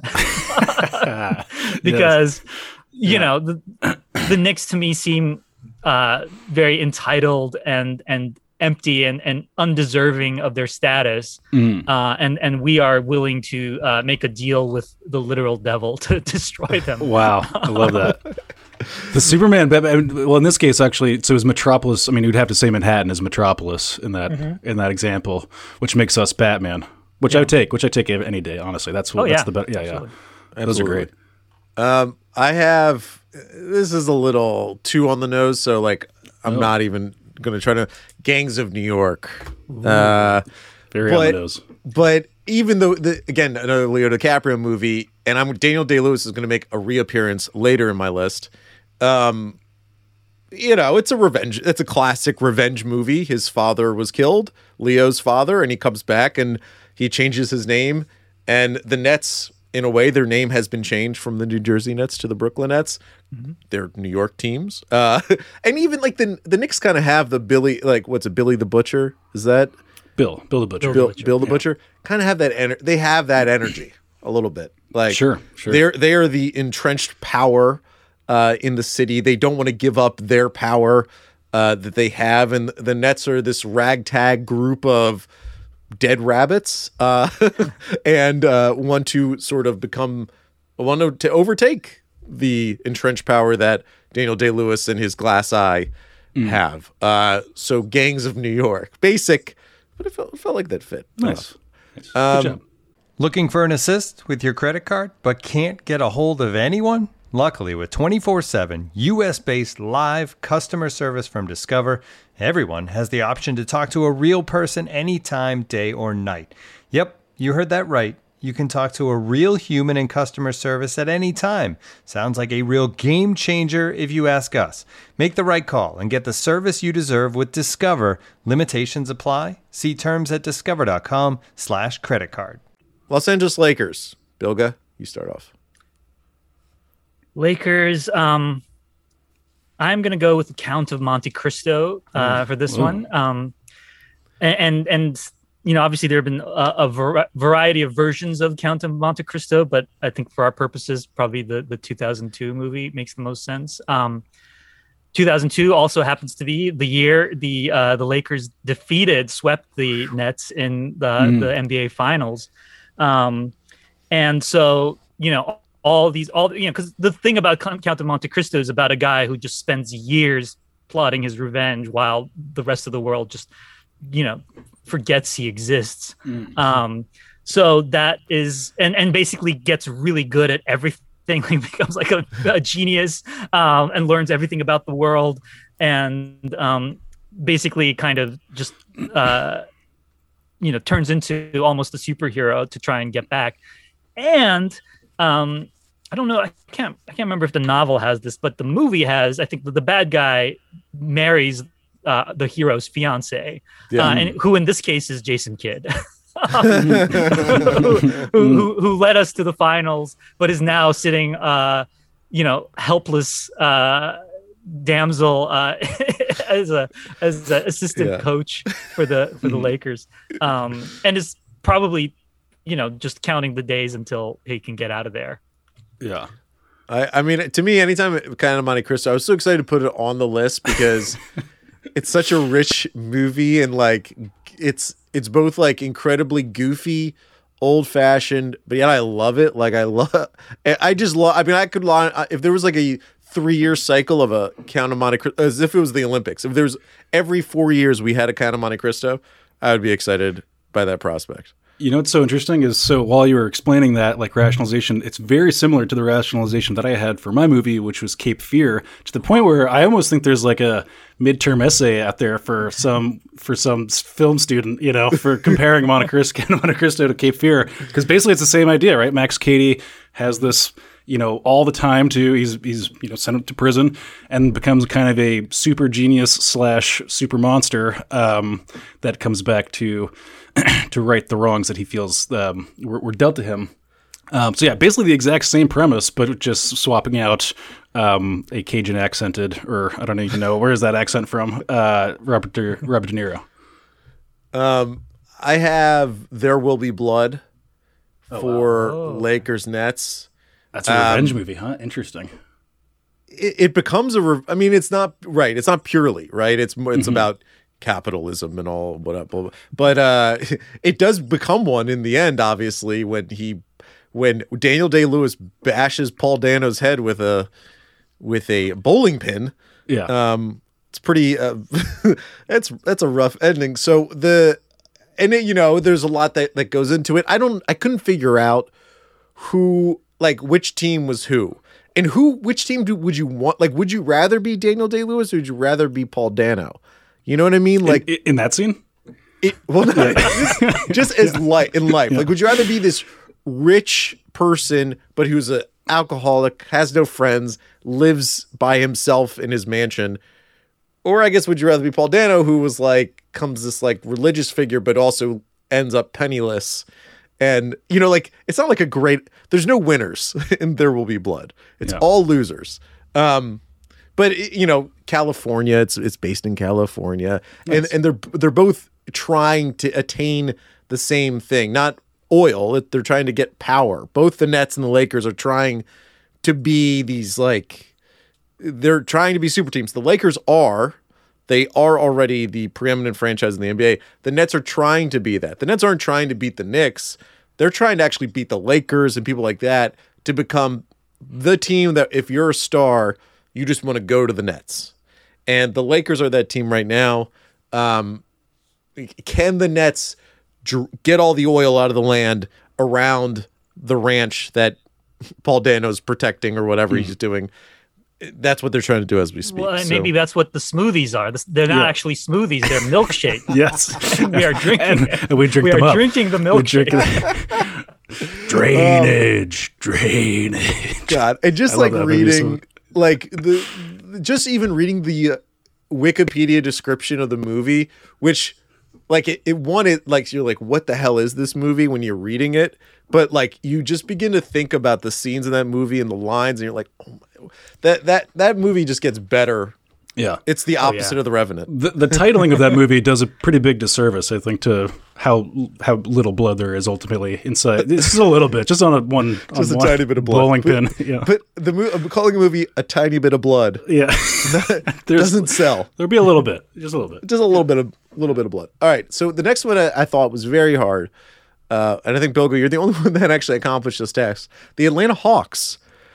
because the Knicks to me seem very entitled and empty and undeserving of their status, and we are willing to make a deal with the literal devil to destroy them. Wow, I love that. The Superman, well, in this case, actually, so is Metropolis. You'd have to say Manhattan is Metropolis in that example, which makes us Batman, which I take any day. Honestly, that's the better. Yeah. Those are great. I have, this is a little too on the nose, so like I'm not even going to try to. Gangs of New York. Very on the nose. But even though, again, another Leo DiCaprio movie, and Daniel Day-Lewis is going to make a reappearance later in my list. It's a revenge. It's a classic revenge movie. His father was killed, Leo's father, and he comes back and he changes his name. And the Nets, in a way, their name has been changed from the New Jersey Nets to the Brooklyn Nets. Mm-hmm. They're New York teams. And even like the Knicks kind of have the Billy the Butcher? Is that Bill the Butcher? Bill the Butcher kind of have that. They have that energy a little bit. Like sure. They are the entrenched power in the city. They don't want to give up their power that they have, and the Nets are this ragtag group of dead rabbits and want to sort of want to overtake the entrenched power that Daniel Day-Lewis and his glass eye have. So Gangs of New York, basic, but it felt like that fit. Nice. Good job. Looking for an assist with your credit card, but can't get a hold of anyone? Luckily, with 24/7 U.S.-based live customer service from Discover, everyone has the option to talk to a real person anytime, day or night. Yep, you heard that right. You can talk to a real human in customer service at any time. Sounds like a real game changer if you ask us. Make the right call and get the service you deserve with Discover. Limitations apply. See terms at discover.com/creditcard. Los Angeles Lakers. Bilga, you start off. Lakers. I'm going to go with the Count of Monte Cristo for this one. And obviously there have been a variety of versions of Count of Monte Cristo, but I think for our purposes, probably the 2002 movie makes the most sense. 2002 also happens to be the year the Lakers swept the Nets in the NBA Finals. And so, because the thing about Count of Monte Cristo is about a guy who just spends years plotting his revenge while the rest of the world just, forgets he exists. So that is, and basically gets really good at everything. He becomes like a genius and learns everything about the world, and basically kind of just, turns into almost a superhero to try and get back. And I don't know. I can't remember if the novel has this, but the movie has. I think the bad guy marries the hero's fiance, and who in this case is Jason Kidd, who led us to the finals, but is now sitting, helpless damsel as a assistant coach for the Lakers, and is probably just counting the days until he can get out of there. Yeah. I mean, to me, anytime Count of Monte Cristo, I was so excited to put it on the list because it's such a rich movie, and like it's both like incredibly goofy, old fashioned, but yet I love it. Like I just love. I mean, I could line if there was like a 3-year cycle of a Count of Monte Cristo, as if it was the Olympics. If there's every 4 years we had a Count of Monte Cristo, I would be excited by that prospect. What's so interesting is, so while you were explaining that, like rationalization, it's very similar to the rationalization that I had for my movie, which was Cape Fear, to the point where I almost think there's like a midterm essay out there for some film student, for comparing Monte Cristo to Cape Fear, because basically it's the same idea, right? Max Cady has this, all the time he's sent to prison and becomes kind of a super genius / super monster that comes back to right the wrongs that he feels were dealt to him. So yeah, basically the exact same premise, but just swapping out a Cajun accented, or I don't even know, where is that accent from? Robert De Niro. I have There Will Be Blood for Lakers Nets. That's a revenge movie, huh? Interesting. It becomes it's not right. It's not purely right. It's about capitalism and all whatever, but it does become one in the end. Obviously, when Daniel Day-Lewis bashes Paul Dano's head with a bowling pin. Yeah, it's pretty. That's a rough ending. So there's a lot that goes into it. I couldn't figure out which team was who. And which team would you want? Like, would you rather be Daniel Day-Lewis or would you rather be Paul Dano? You know what I mean? Like in that scene? Just as in life. Yeah. Like, would you rather be this rich person, but who's an alcoholic, has no friends, lives by himself in his mansion? Or I guess would you rather be Paul Dano, who was like, comes this like religious figure, but also ends up penniless? And, you know, like, it's not like there's no winners in There Will Be Blood. It's all losers. But, you know, California, it's based in California. Nice. And they're both trying to attain the same thing, not oil. They're trying to get power. Both the Nets and the Lakers are trying to be these, like, they're trying to be super teams. The Lakers they are already the preeminent franchise in the NBA. The Nets are trying to be that. The Nets aren't trying to beat the Knicks. They're trying to actually beat the Lakers and people like that to become the team that if you're a star, you just want to go to the Nets. And the Lakers are that team right now. Can the Nets get all the oil out of the land around the ranch that Paul Dano's protecting or whatever he's doing? That's what they're trying to do as we speak. Well, maybe that's what the smoothies are. They're not actually smoothies; they're milkshakes. Yes, we are drinking. And we drink them up. Drinking the milkshake. Drainage. God, and just like reading, like just even reading the Wikipedia description of the movie, which, like, it wanted, like, you're like, what the hell is this movie when you're reading it? But like, you just begin to think about the scenes in that movie and the lines, and you're like, oh my, that movie just gets better. Yeah, it's the opposite of The Revenant. The titling of that movie does a pretty big disservice, I think, to how little blood there is ultimately inside. It's just a little bit, just on a tiny bit of blood, bowling pin. Yeah, but I'm calling a movie A Tiny Bit of Blood. Yeah, doesn't sell. There'll be a little bit, just a little bit of blood. All right, so the next one I thought was very hard, and I think Bilgo, you're the only one that actually accomplished this task. The Atlanta Hawks.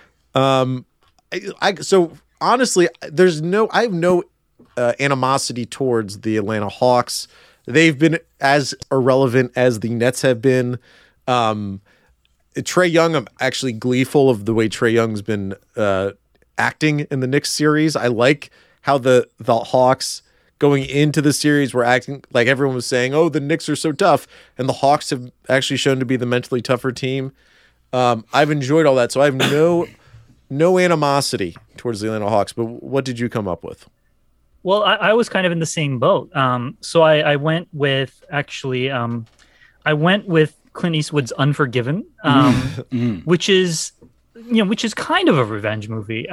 So honestly, I have no animosity towards the Atlanta Hawks. They've been as irrelevant as the Nets have been. Trae Young, I'm actually gleeful of the way Trae Young's been acting in the Knicks series. I like how the Hawks going into the series were acting like everyone was saying, oh, the Knicks are so tough. And the Hawks have actually shown to be the mentally tougher team. I've enjoyed all that. So I have no animosity towards the Atlanta Hawks, but what did you come up with? Well, I was kind of in the same boat. So I went with Clint Eastwood's Unforgiven, which is kind of a revenge movie.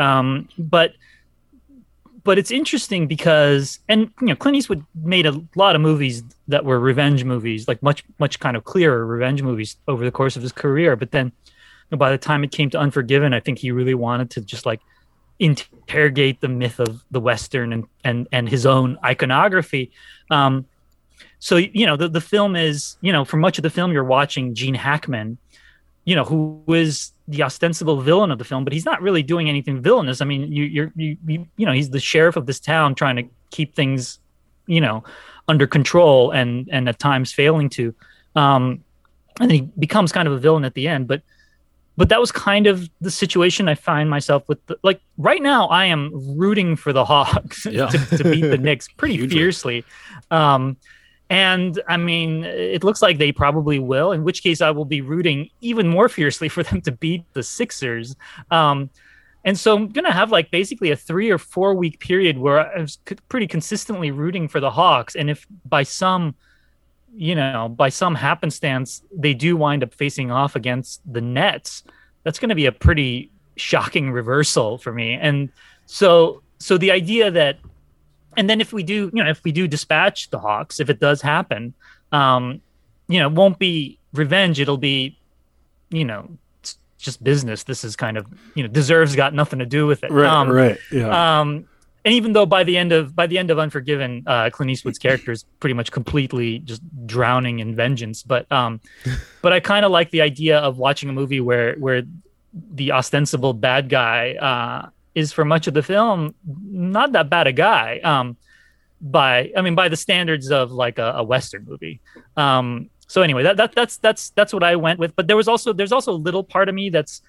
But it's interesting because, Clint Eastwood made a lot of movies that were revenge movies, like much kind of clearer revenge movies over the course of his career. But then by the time it came to Unforgiven, I think he really wanted to just like interrogate the myth of the Western and his own iconography. So, the film is, for much of the film, you're watching Gene Hackman, who is the ostensible villain of the film, but he's not really doing anything villainous. I mean, he's the sheriff of this town trying to keep things, under control and at times failing to. And he becomes kind of a villain at the end, but that was kind of the situation I find myself with. Right now, I am rooting for the Hawks to beat the Knicks pretty fiercely. And I mean, it looks like they probably will, in which case I will be rooting even more fiercely for them to beat the Sixers. And so I'm going to have like basically a 3 or 4 week period where I was pretty consistently rooting for the Hawks. And if by some happenstance, they do wind up facing off against the Nets, that's going to be a pretty shocking reversal for me. And so the idea that, and then if we do dispatch the Hawks, if it does happen, it won't be revenge. It'll be, it's just business. This is kind of, deserves got nothing to do with it. Right. Yeah. And even though by the end of Unforgiven, Clint Eastwood's character is pretty much completely just drowning in vengeance, but I kind of like the idea of watching a movie where the ostensible bad guy is for much of the film not that bad a guy, by the standards of like a Western movie. So anyway, that's what I went with. But there's also a little part of me that's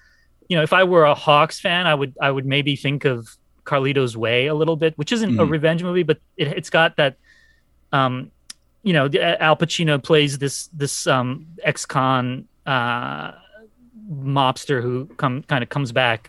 if I were a Hawks fan, I would maybe think of Carlito's Way a little bit, which isn't a revenge movie, but it's got that. Al Pacino plays this ex-con mobster who kind of comes back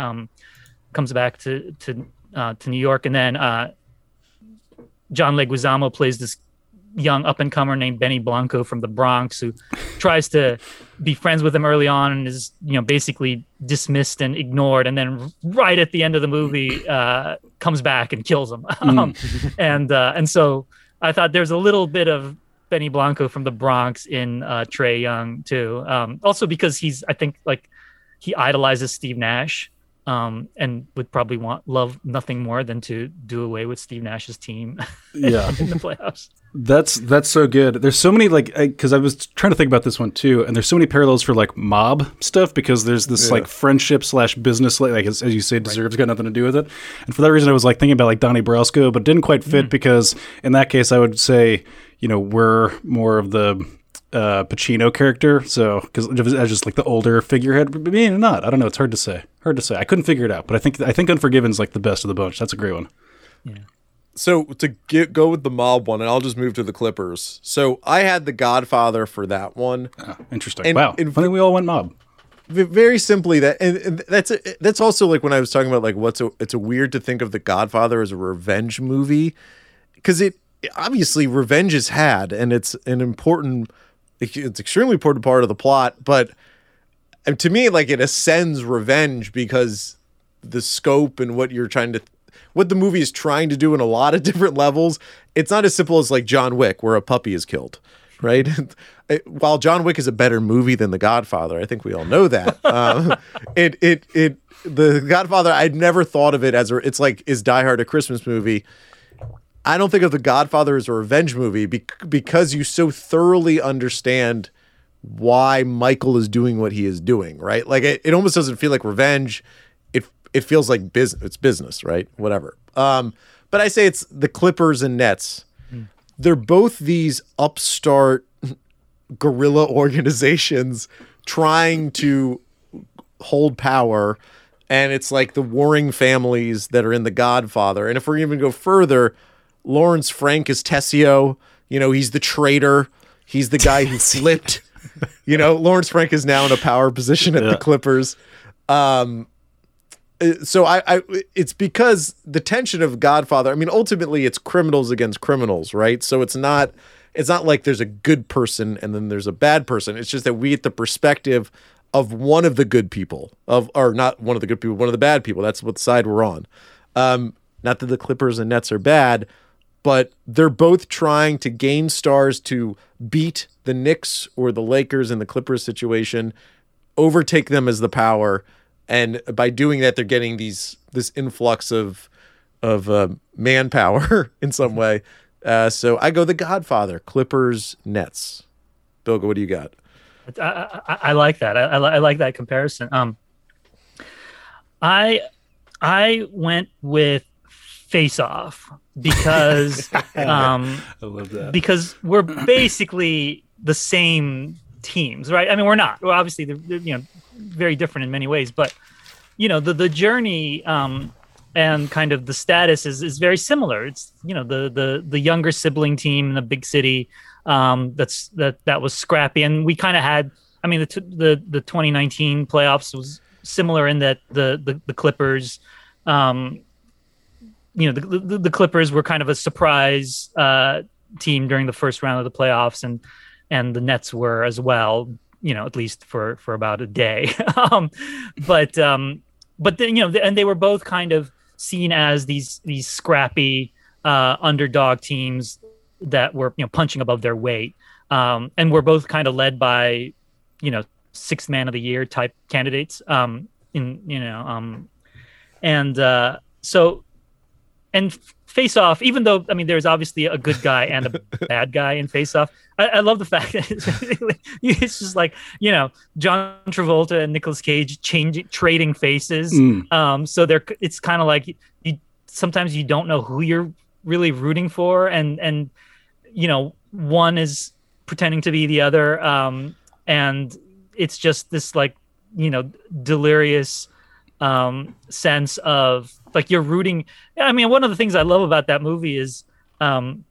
to New York, and then John Leguizamo plays this young up-and-comer named Benny Blanco from the Bronx, who tries to be friends with him early on and is basically dismissed and ignored, and then right at the end of the movie comes back and kills him. And so I thought there's a little bit of Benny Blanco from the Bronx in Trae Young too. Also because I think he idolizes Steve Nash, and would probably love nothing more than to do away with Steve Nash's team in the playoffs. That's so good. There's so many because I was trying to think about this one too, and there's so many parallels for mob stuff, because there's this friendship / business as you say, deserves got nothing to do with it. And for that reason, I was thinking about Donnie Brasco, but didn't quite fit because in that case, I would say we're more of the Pacino character, so because as just the older figurehead, but maybe not. I don't know. It's hard to say. I couldn't figure it out, but I think Unforgiven's the best of the bunch. That's a great one. Yeah. So to go with the mob one, and I'll just move to the Clippers. So I had The Godfather for that one. Interesting. Wow. I think we all went mob. Very simply, and that's also when I was talking about it's weird to think of The Godfather as a revenge movie, because it obviously revenge is had, and it's extremely important part of the plot, but to me, it ascends revenge because the scope and what the movie is trying to do in a lot of different levels. It's not as simple as John Wick, where a puppy is killed, right? While John Wick is a better movie than The Godfather, I think we all know that. The Godfather, I'd never thought of it as is Die Hard a Christmas movie? I don't think of The Godfather as a revenge movie because you so thoroughly understand why Michael is doing what he is doing, right? It almost doesn't feel like revenge. It feels like business. It's business, right? Whatever. But I say it's the Clippers and Nets. They're both these upstart guerrilla organizations trying to hold power, and it's the warring families that are in The Godfather. And if we're even go further, Lawrence Frank is Tessio. He's the traitor. He's the guy who flipped. Lawrence Frank is now in a power position at the Clippers. So it's because the tension of Godfather. I mean, ultimately, it's criminals against criminals, right? So it's not like there's a good person and then there's a bad person. It's just that we get the perspective of one of the good people, or not one of the good people, one of the bad people. That's what side we're on. Not that the Clippers and Nets are bad, but they're both trying to gain stars to beat the Knicks or the Lakers in the Clippers situation, overtake them as the power. And by doing that, they're getting this influx of manpower in some way. So I go The Godfather, Clippers, Nets. Bilga, what do you got? I like that. I like that comparison. I went with Face Off because I love that. because we're basically the same teams, right? I mean, we're not. We're obviously they're very different in many ways, but the journey and kind of the status is very similar. It's the younger sibling team in the big city that was scrappy, and we kind of had. I mean, the 2019 playoffs was similar in that the Clippers, the Clippers were kind of a surprise team during the first round of the playoffs, and the Nets were as well. At least for about a day. But then, and they were both kind of seen as these scrappy underdog teams that were, punching above their weight. And were both kind of led by, sixth man of the year type candidates. And Face Off, even though, I mean, there's obviously a good guy and a bad guy in Face Off. I love the fact that it's just John Travolta and Nicolas Cage trading faces. So it's kind of like sometimes you don't know who you're really rooting for, and one is pretending to be the other, and it's just this delirious sense of like you're rooting. I mean, one of the things I love about that movie is the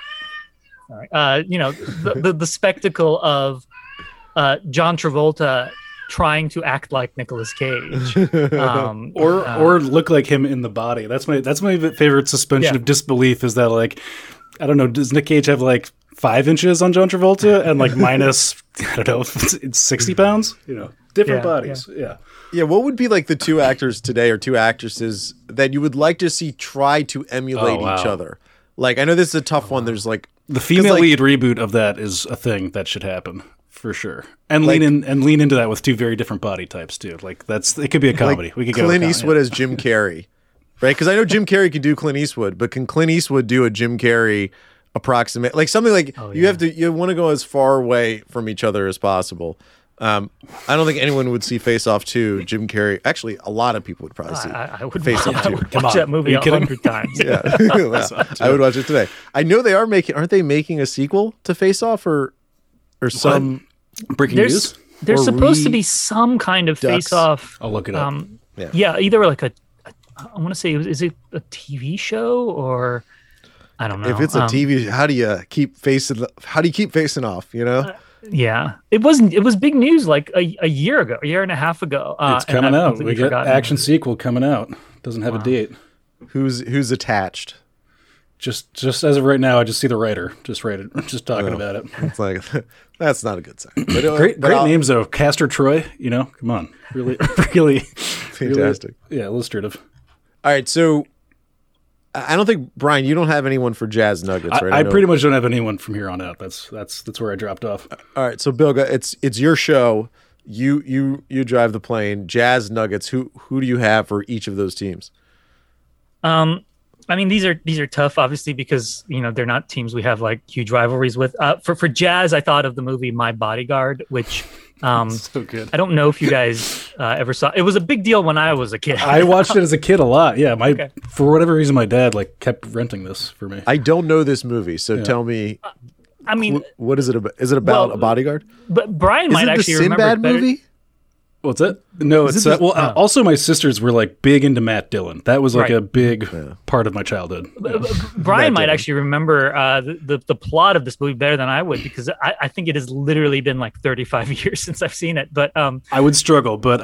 spectacle of John Travolta trying to act like Nicolas Cage, or look like him in the body. That's my favorite suspension of disbelief. Is that like, I don't know, does Nick Cage have like 5 inches on John Travolta and like minus, I don't know, it's 60 pounds? Different bodies. Yeah. Yeah, what would be like the 2 actors today or 2 actresses that you would like to see try to emulate each other? Like, I know this is a tough one. There's like the female lead reboot of that is a thing that should happen for sure, and lean into that with 2 very different body types too. Like it could be a comedy. Like we could go Clint Eastwood as Jim Carrey, right? Because I know Jim Carrey can do Clint Eastwood, but can Clint Eastwood do a Jim Carrey approximate? Like something like you want to go as far away from each other as possible. I don't think anyone would see Face Off 2, Jim Carrey. Actually, a lot of people would probably see Face Off 2. I would watch that movie 100 times. Yeah. I would watch it today. I know they are aren't they making a sequel to Face Off or some breaking news? There's supposed to be some kind of Face Off. I'll look it up. Either like I want to say, is it a TV show or I don't know. If it's a TV, how do you keep facing off, Yeah, it was big news like a year ago, a year and a half ago. It's coming out. We get action sequel coming out. Doesn't have a date. Who's attached? Just as of right now, I just see the writer just talking about it. It's like that's not a good sign. But, great names though. Castor Troy. Come on, really, really fantastic. Really, illustrative. All right, so I don't think, Brian, you don't have anyone for Jazz Nuggets, right? I pretty much don't have anyone from here on out. That's where I dropped off. All right, so Bilga, it's your show. You drive the plane. Jazz Nuggets. Who do you have for each of those teams? I mean, these are tough, obviously, because they're not teams we have like huge rivalries with. For Jazz, I thought of the movie My Bodyguard, which so good. I don't know if you guys ever saw. It was a big deal when I was a kid. I watched it as a kid a lot. Yeah, for whatever reason, my dad kept renting this for me. I don't know this movie, so tell me. I mean, what is it about? Is it about a bodyguard? But Brian might actually remember Sinbad movie. What's that? No, it's also my sisters were like big into Matt Dillon. That was like a big part of my childhood. Brian might actually remember the plot of this movie better than I would, because I think it has literally been like 35 years since I've seen it. But I would struggle, but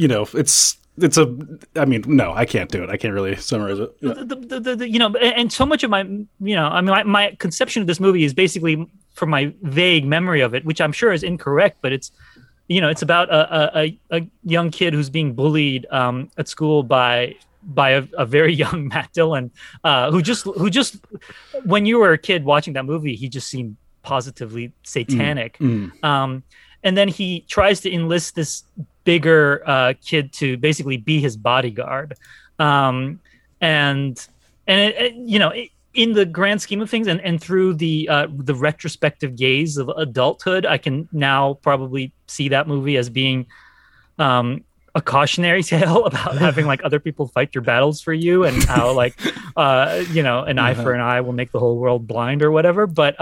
no, I can't do it. I can't really summarize it. Yeah. And so much of my, my conception of this movie is basically from my vague memory of it, which I'm sure is incorrect, but it's about a young kid who's being bullied at school by a very young Matt Dillon, who just when you were a kid watching that movie, he just seemed positively satanic. And then he tries to enlist this bigger kid to basically be his bodyguard. In the grand scheme of things, and through the retrospective gaze of adulthood, I can now probably see that movie as being a cautionary tale about having like other people fight your battles for you, and how like an eye for an eye will make the whole world blind or whatever. But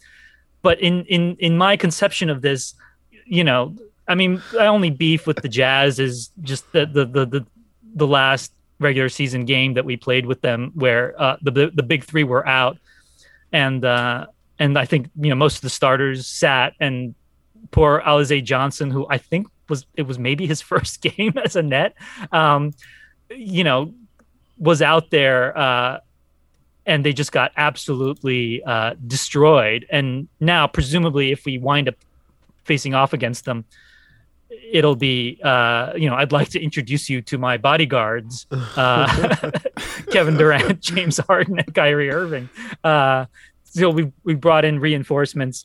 in my conception of this, I mean, my only beef with the Jazz is just the last regular season game that we played with them, where the big three were out, and I think most of the starters sat, and poor Alize Johnson, who I think was maybe his first game as a net, was out there, and they just got absolutely destroyed. And now, presumably, if we wind up facing off against them, it'll be, I'd like to introduce you to my bodyguards, Kevin Durant, James Harden, and Kyrie Irving. So we brought in reinforcements.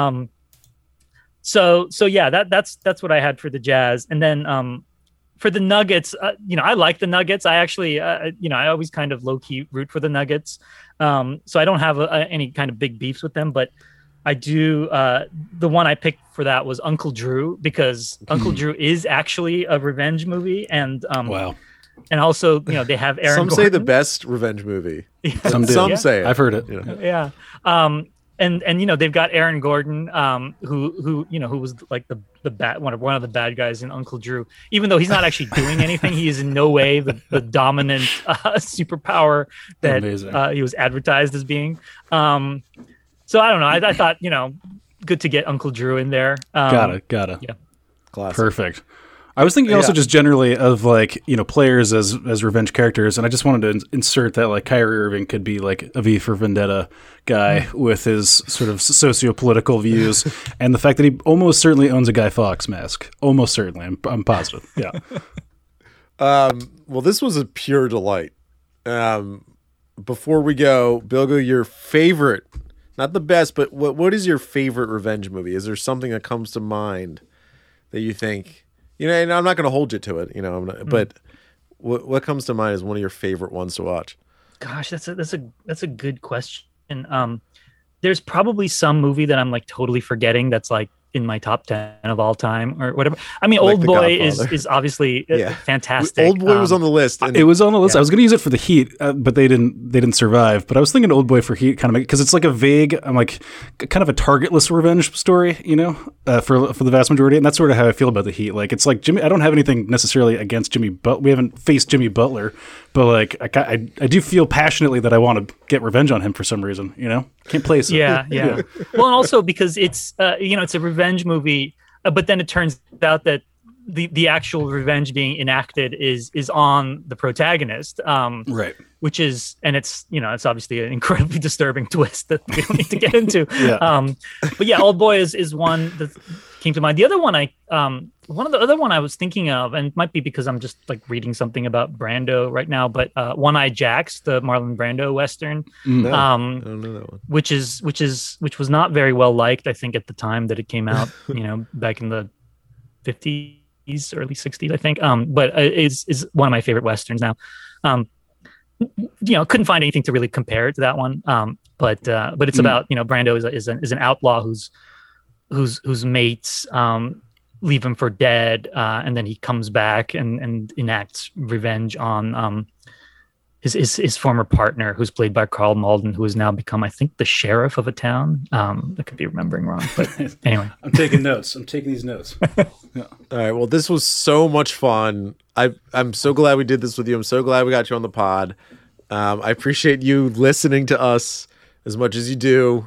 So yeah, that's what I had for the Jazz. And then for the Nuggets, I like the Nuggets. I actually, I always kind of low key root for the Nuggets. So I don't have any kind of big beefs with them, but I do. The one I picked for that was Uncle Drew, because Uncle Drew is actually a revenge movie, and wow. And also, they have Aaron. Some Gordon. say the best revenge movie. Some say it. I've heard it. Yeah. And they've got Aaron Gordon, who was like one of the bad guys in Uncle Drew, even though he's not actually doing anything. He is in no way the dominant superpower that he was advertised as being. So I don't know. I thought, good to get Uncle Drew in there. Gotta. Yeah. Classic. Perfect. I was thinking also just generally of players as revenge characters, and I just wanted to insert that Kyrie Irving could be a V for Vendetta guy with his sort of socio-political views, and the fact that he almost certainly owns a Guy Fawkes mask. Almost certainly, I'm positive. Yeah. Well, this was a pure delight. Before we go, Bilgo, your favorite, not the best, but what is your favorite revenge movie? Is there something that comes to mind that you think? And I'm not going to hold you to it, but what comes to mind is one of your favorite ones to watch? Gosh, that's a good question. There's probably some movie that I'm totally forgetting that's in my top 10 of all time or whatever. I mean, Old Boy is obviously fantastic. Old Boy was on the list. It was on the list. I was going to use it for the Heat, but they didn't survive. But I was thinking Old Boy for Heat kind of because it's a vague, kind of a targetless revenge story, for the vast majority. And that's sort of how I feel about the Heat. It's Jimmy. I don't have anything necessarily against Jimmy, but we haven't faced Jimmy Butler. But I do feel passionately that I want to get revenge on him for some reason. Can't place it. Yeah. Well, and also because it's it's a revenge movie, but then it turns out that the actual revenge being enacted is on the protagonist, right? Which is, and it's it's obviously an incredibly disturbing twist that we don't need to get into. But yeah, Old Boy is one that came to mind. The other one the other one I was thinking of, and it might be because I'm just reading something about Brando right now, but One Eye Jacks, the Marlon Brando Western, I don't know that one. which was not very well liked, I think, at the time that it came out, back in the 50s, early 60s, I think. But is one of my favorite Westerns now. Couldn't find anything to really compare it to that one. But it's about, Brando is an outlaw whose mates leave him for dead, and then he comes back and enacts revenge on his former partner, who's played by Carl Malden, who has now become, I think, the sheriff of a town. I could be remembering wrong, but anyway. I'm taking notes. I'm taking these notes. Yeah. All right. Well, this was so much fun. I'm so glad we did this with you. I'm so glad we got you on the pod. I appreciate you listening to us as much as you do.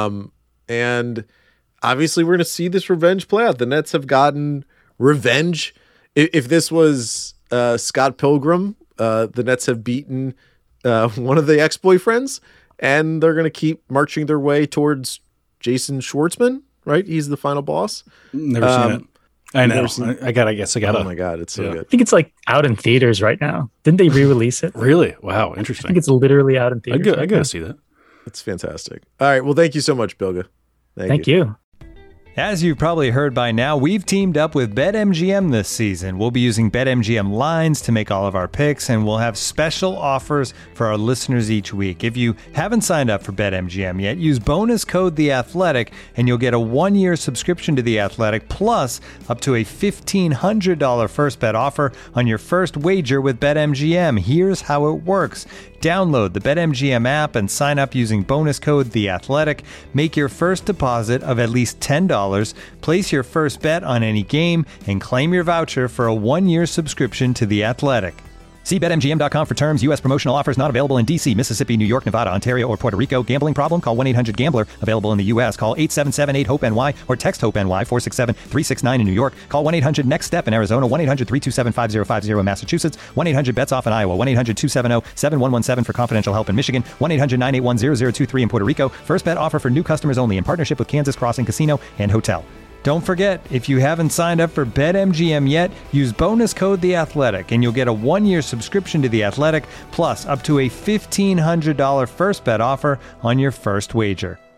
And obviously, we're going to see this revenge play out. The Nets have gotten revenge. If this was Scott Pilgrim, the Nets have beaten one of the ex-boyfriends, and they're going to keep marching their way towards Jason Schwartzman, right? He's the final boss. Never seen it. I know. I guess I got it. Oh, my God. It's so good. I think it's out in theaters right now. Didn't they re-release it? Really? Wow. Interesting. I think it's literally out in theaters. I gotta see that. It's fantastic. All right. Well, thank you so much, Bilga. Thank you. As you've probably heard by now, we've teamed up with BetMGM this season. We'll be using BetMGM lines to make all of our picks, and we'll have special offers for our listeners each week. If you haven't signed up for BetMGM yet, use bonus code The Athletic, and you'll get a 1-year subscription to The Athletic, plus up to a $1,500 first bet offer on your first wager with BetMGM. Here's how it works. Download the BetMGM app and sign up using bonus code The Athletic. Make your first deposit of at least $10. Place your first bet on any game and claim your voucher for a 1-year subscription to The Athletic. See BetMGM.com for terms. U.S. promotional offers not available in D.C., Mississippi, New York, Nevada, Ontario, or Puerto Rico. Gambling problem? Call 1-800-GAMBLER. Available in the U.S. Call 877-8-HOPE-NY or text HOPE-NY 467-369 in New York. Call 1-800-NEXT-STEP in Arizona. 1-800-327-5050 in Massachusetts. 1-800-BETS-OFF in Iowa. 1-800-270-7117 for confidential help in Michigan. 1-800-981-0023 in Puerto Rico. First bet offer for new customers only in partnership with Kansas Crossing Casino and Hotel. Don't forget, if you haven't signed up for BetMGM yet, use bonus code The Athletic, and you'll get a 1-year subscription to The Athletic, plus up to a $1,500 first bet offer on your first wager.